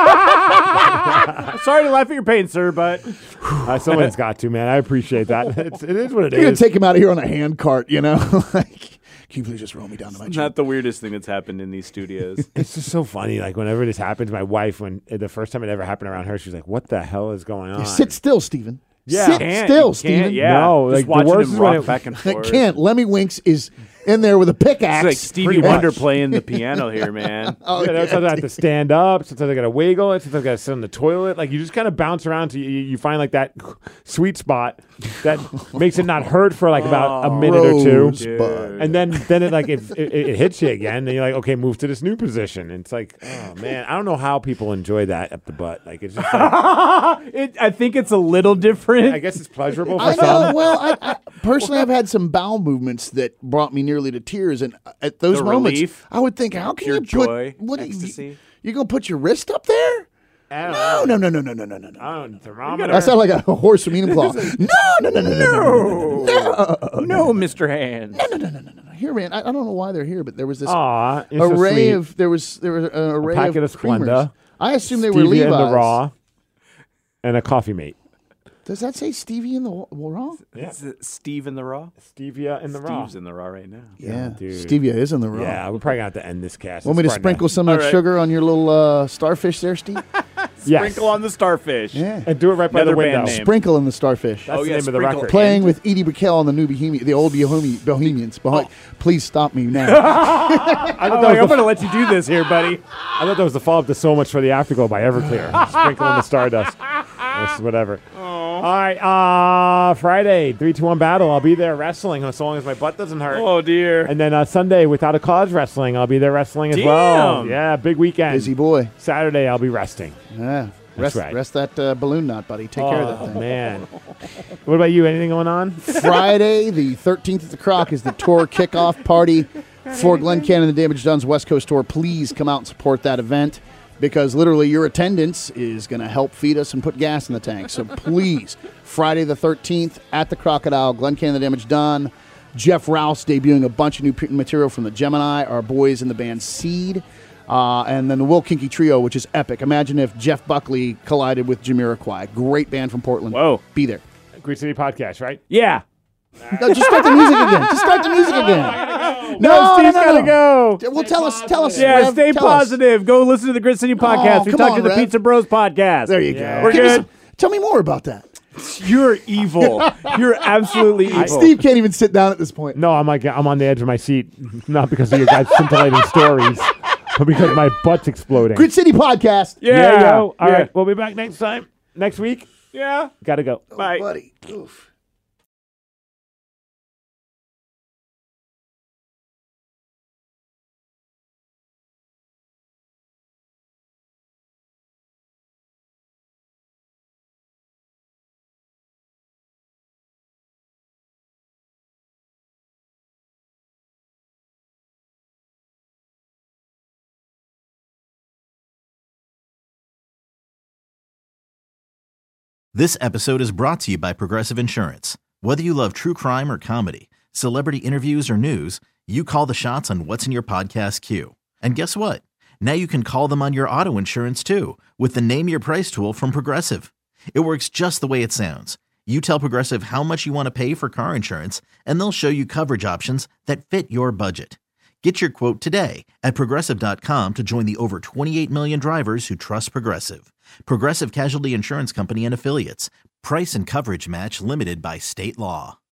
hurts. Sorry to laugh at your pain, sir, but uh, someone's got to, man. I appreciate that. It's, it is what it You're gonna is. take him out of here on a hand cart, you know? Like, can you please just roll me down to my it's chair? not the weirdest thing that's happened in these studios. It's just so funny. Like whenever this happens, my wife, when the first time it ever happened around her, she's like, "What the hell is going on?" Yeah, sit still, Stephen. Yeah. Sit Can't- still, you can't, Stephen. yeah. No, Just like, the watching worst him is when rock it- back and I forth. can't. Lemmy Winks is in there with a pickaxe. It's like Stevie pretty Wonder much. playing the piano here, man. Oh, yeah, yeah, sometimes I have to stand up. Sometimes I got to wiggle it. Sometimes I got to sit on the toilet. Like you just kind of bounce around to you, you find like that sweet spot that makes it not hurt for like about a minute or two, Rosebud. and then then it like it, it, it hits you again, and you're like, okay, move to this new position. And it's like, oh man, I don't know how people enjoy that up the butt. Like it's just, like, it, I think it's a little different. I guess it's pleasurable for I know. some. Well, I, I personally, I've had some bowel movements that brought me nearly to tears, and at those The moments, relief, I would think, how can pure you put joy, what do you, ecstasy. you gonna put your wrist up there? I don't No, know. no, no, no, no, no, no, no. I don't thermometer. That sounded like a horse from Eden Claw. No, no, no, no, no, no, no, no, No, Mister Hands. no, no, no, no, no, no. Here, man, I, I don't know why they're here, but there was this Aw, you're so array sweet. of there was there was an array packet of of Splenda, creamers. I assumed they were Stevia Levi's. in the raw, and a coffee mate. Does that say Stevie in the wa- raw? Yeah. Is it Steve in the raw? Stevia in the raw. Steve's in the raw right now. Yeah, dude. Stevia is in the raw. Yeah, we're probably gonna have to end this cast. Want me to It's starting sprinkle some of that All right. sugar on your little uh, starfish there, Steve? Yes. Sprinkle on the starfish. Yeah. and do it right by Another the window. band name. Sprinkle in the starfish. That's Oh, the yeah, name of the sprinkle record. Playing with Edie Brickell on the new Bohemian, the old Bohemi- Bohemians. Bohe- Please stop me now. I Oh, thought, wait, I'm that was going to the, let you do this here, buddy. I thought that was the follow up to So Much for the Afterglow by Everclear. Sprinkle in the stardust. That's whatever. All right, uh, Friday, three two one battle. I'll be there wrestling as long as my butt doesn't hurt. Oh, dear. And then uh, Sunday, Without a Cause wrestling. I'll be there wrestling as well. Damn. Yeah, big weekend. Busy boy. Saturday, I'll be resting. Yeah. Rest, right. rest that uh, balloon knot, buddy. Take care of that Oh, thing. man. What about you? Anything going on? Friday, the thirteenth at the Croc, is the tour kickoff party for Glenn Cannon and the Damage Done's West Coast Tour. Please come out and support that event because literally your attendance is going to help feed us and put gas in the tank. So please, Friday the thirteenth at the Crocodile, Glenn Cannon and the Damage Done. Jeff Rouse debuting a bunch of new p- material from the Gemini, our boys in the band Seed. Uh, and then the Will Kinky Trio, which is epic. Imagine if Jeff Buckley collided with Jamiroquai. Great band from Portland. Whoa. Be there. Great City Podcast, right? Yeah. No, just start the music again. Just start the music again. No, Steve's no, no, got to no. go. Well, tell us, tell us. Yeah, Rev, stay tell us. positive. Go listen to the Grit City podcast. Oh, we come talked on, to the Rev. Pizza Bros podcast. There you go. Yeah. We're Give me good. some- tell me more about that. You're evil. You're absolutely evil. Steve can't even sit down at this point. No, I'm like I'm on the edge of my seat, not because of your guys' scintillating stories, but because my butt's exploding. Grid City Podcast. Yeah. Yeah, yo. All Yeah. right, we'll be back next time. Next week. Yeah. Gotta go. Bye. Buddy. Oof. This episode is brought to you by Progressive Insurance. Whether you love true crime or comedy, celebrity interviews or news, you call the shots on what's in your podcast queue. And guess what? Now you can call them on your auto insurance too with the Name Your Price tool from Progressive. It works just the way it sounds. You tell Progressive how much you want to pay for car insurance, and they'll show you coverage options that fit your budget. Get your quote today at Progressive dot com to join the over twenty-eight million drivers who trust Progressive. Progressive Casualty Insurance Company and Affiliates. Price and coverage match limited by state law.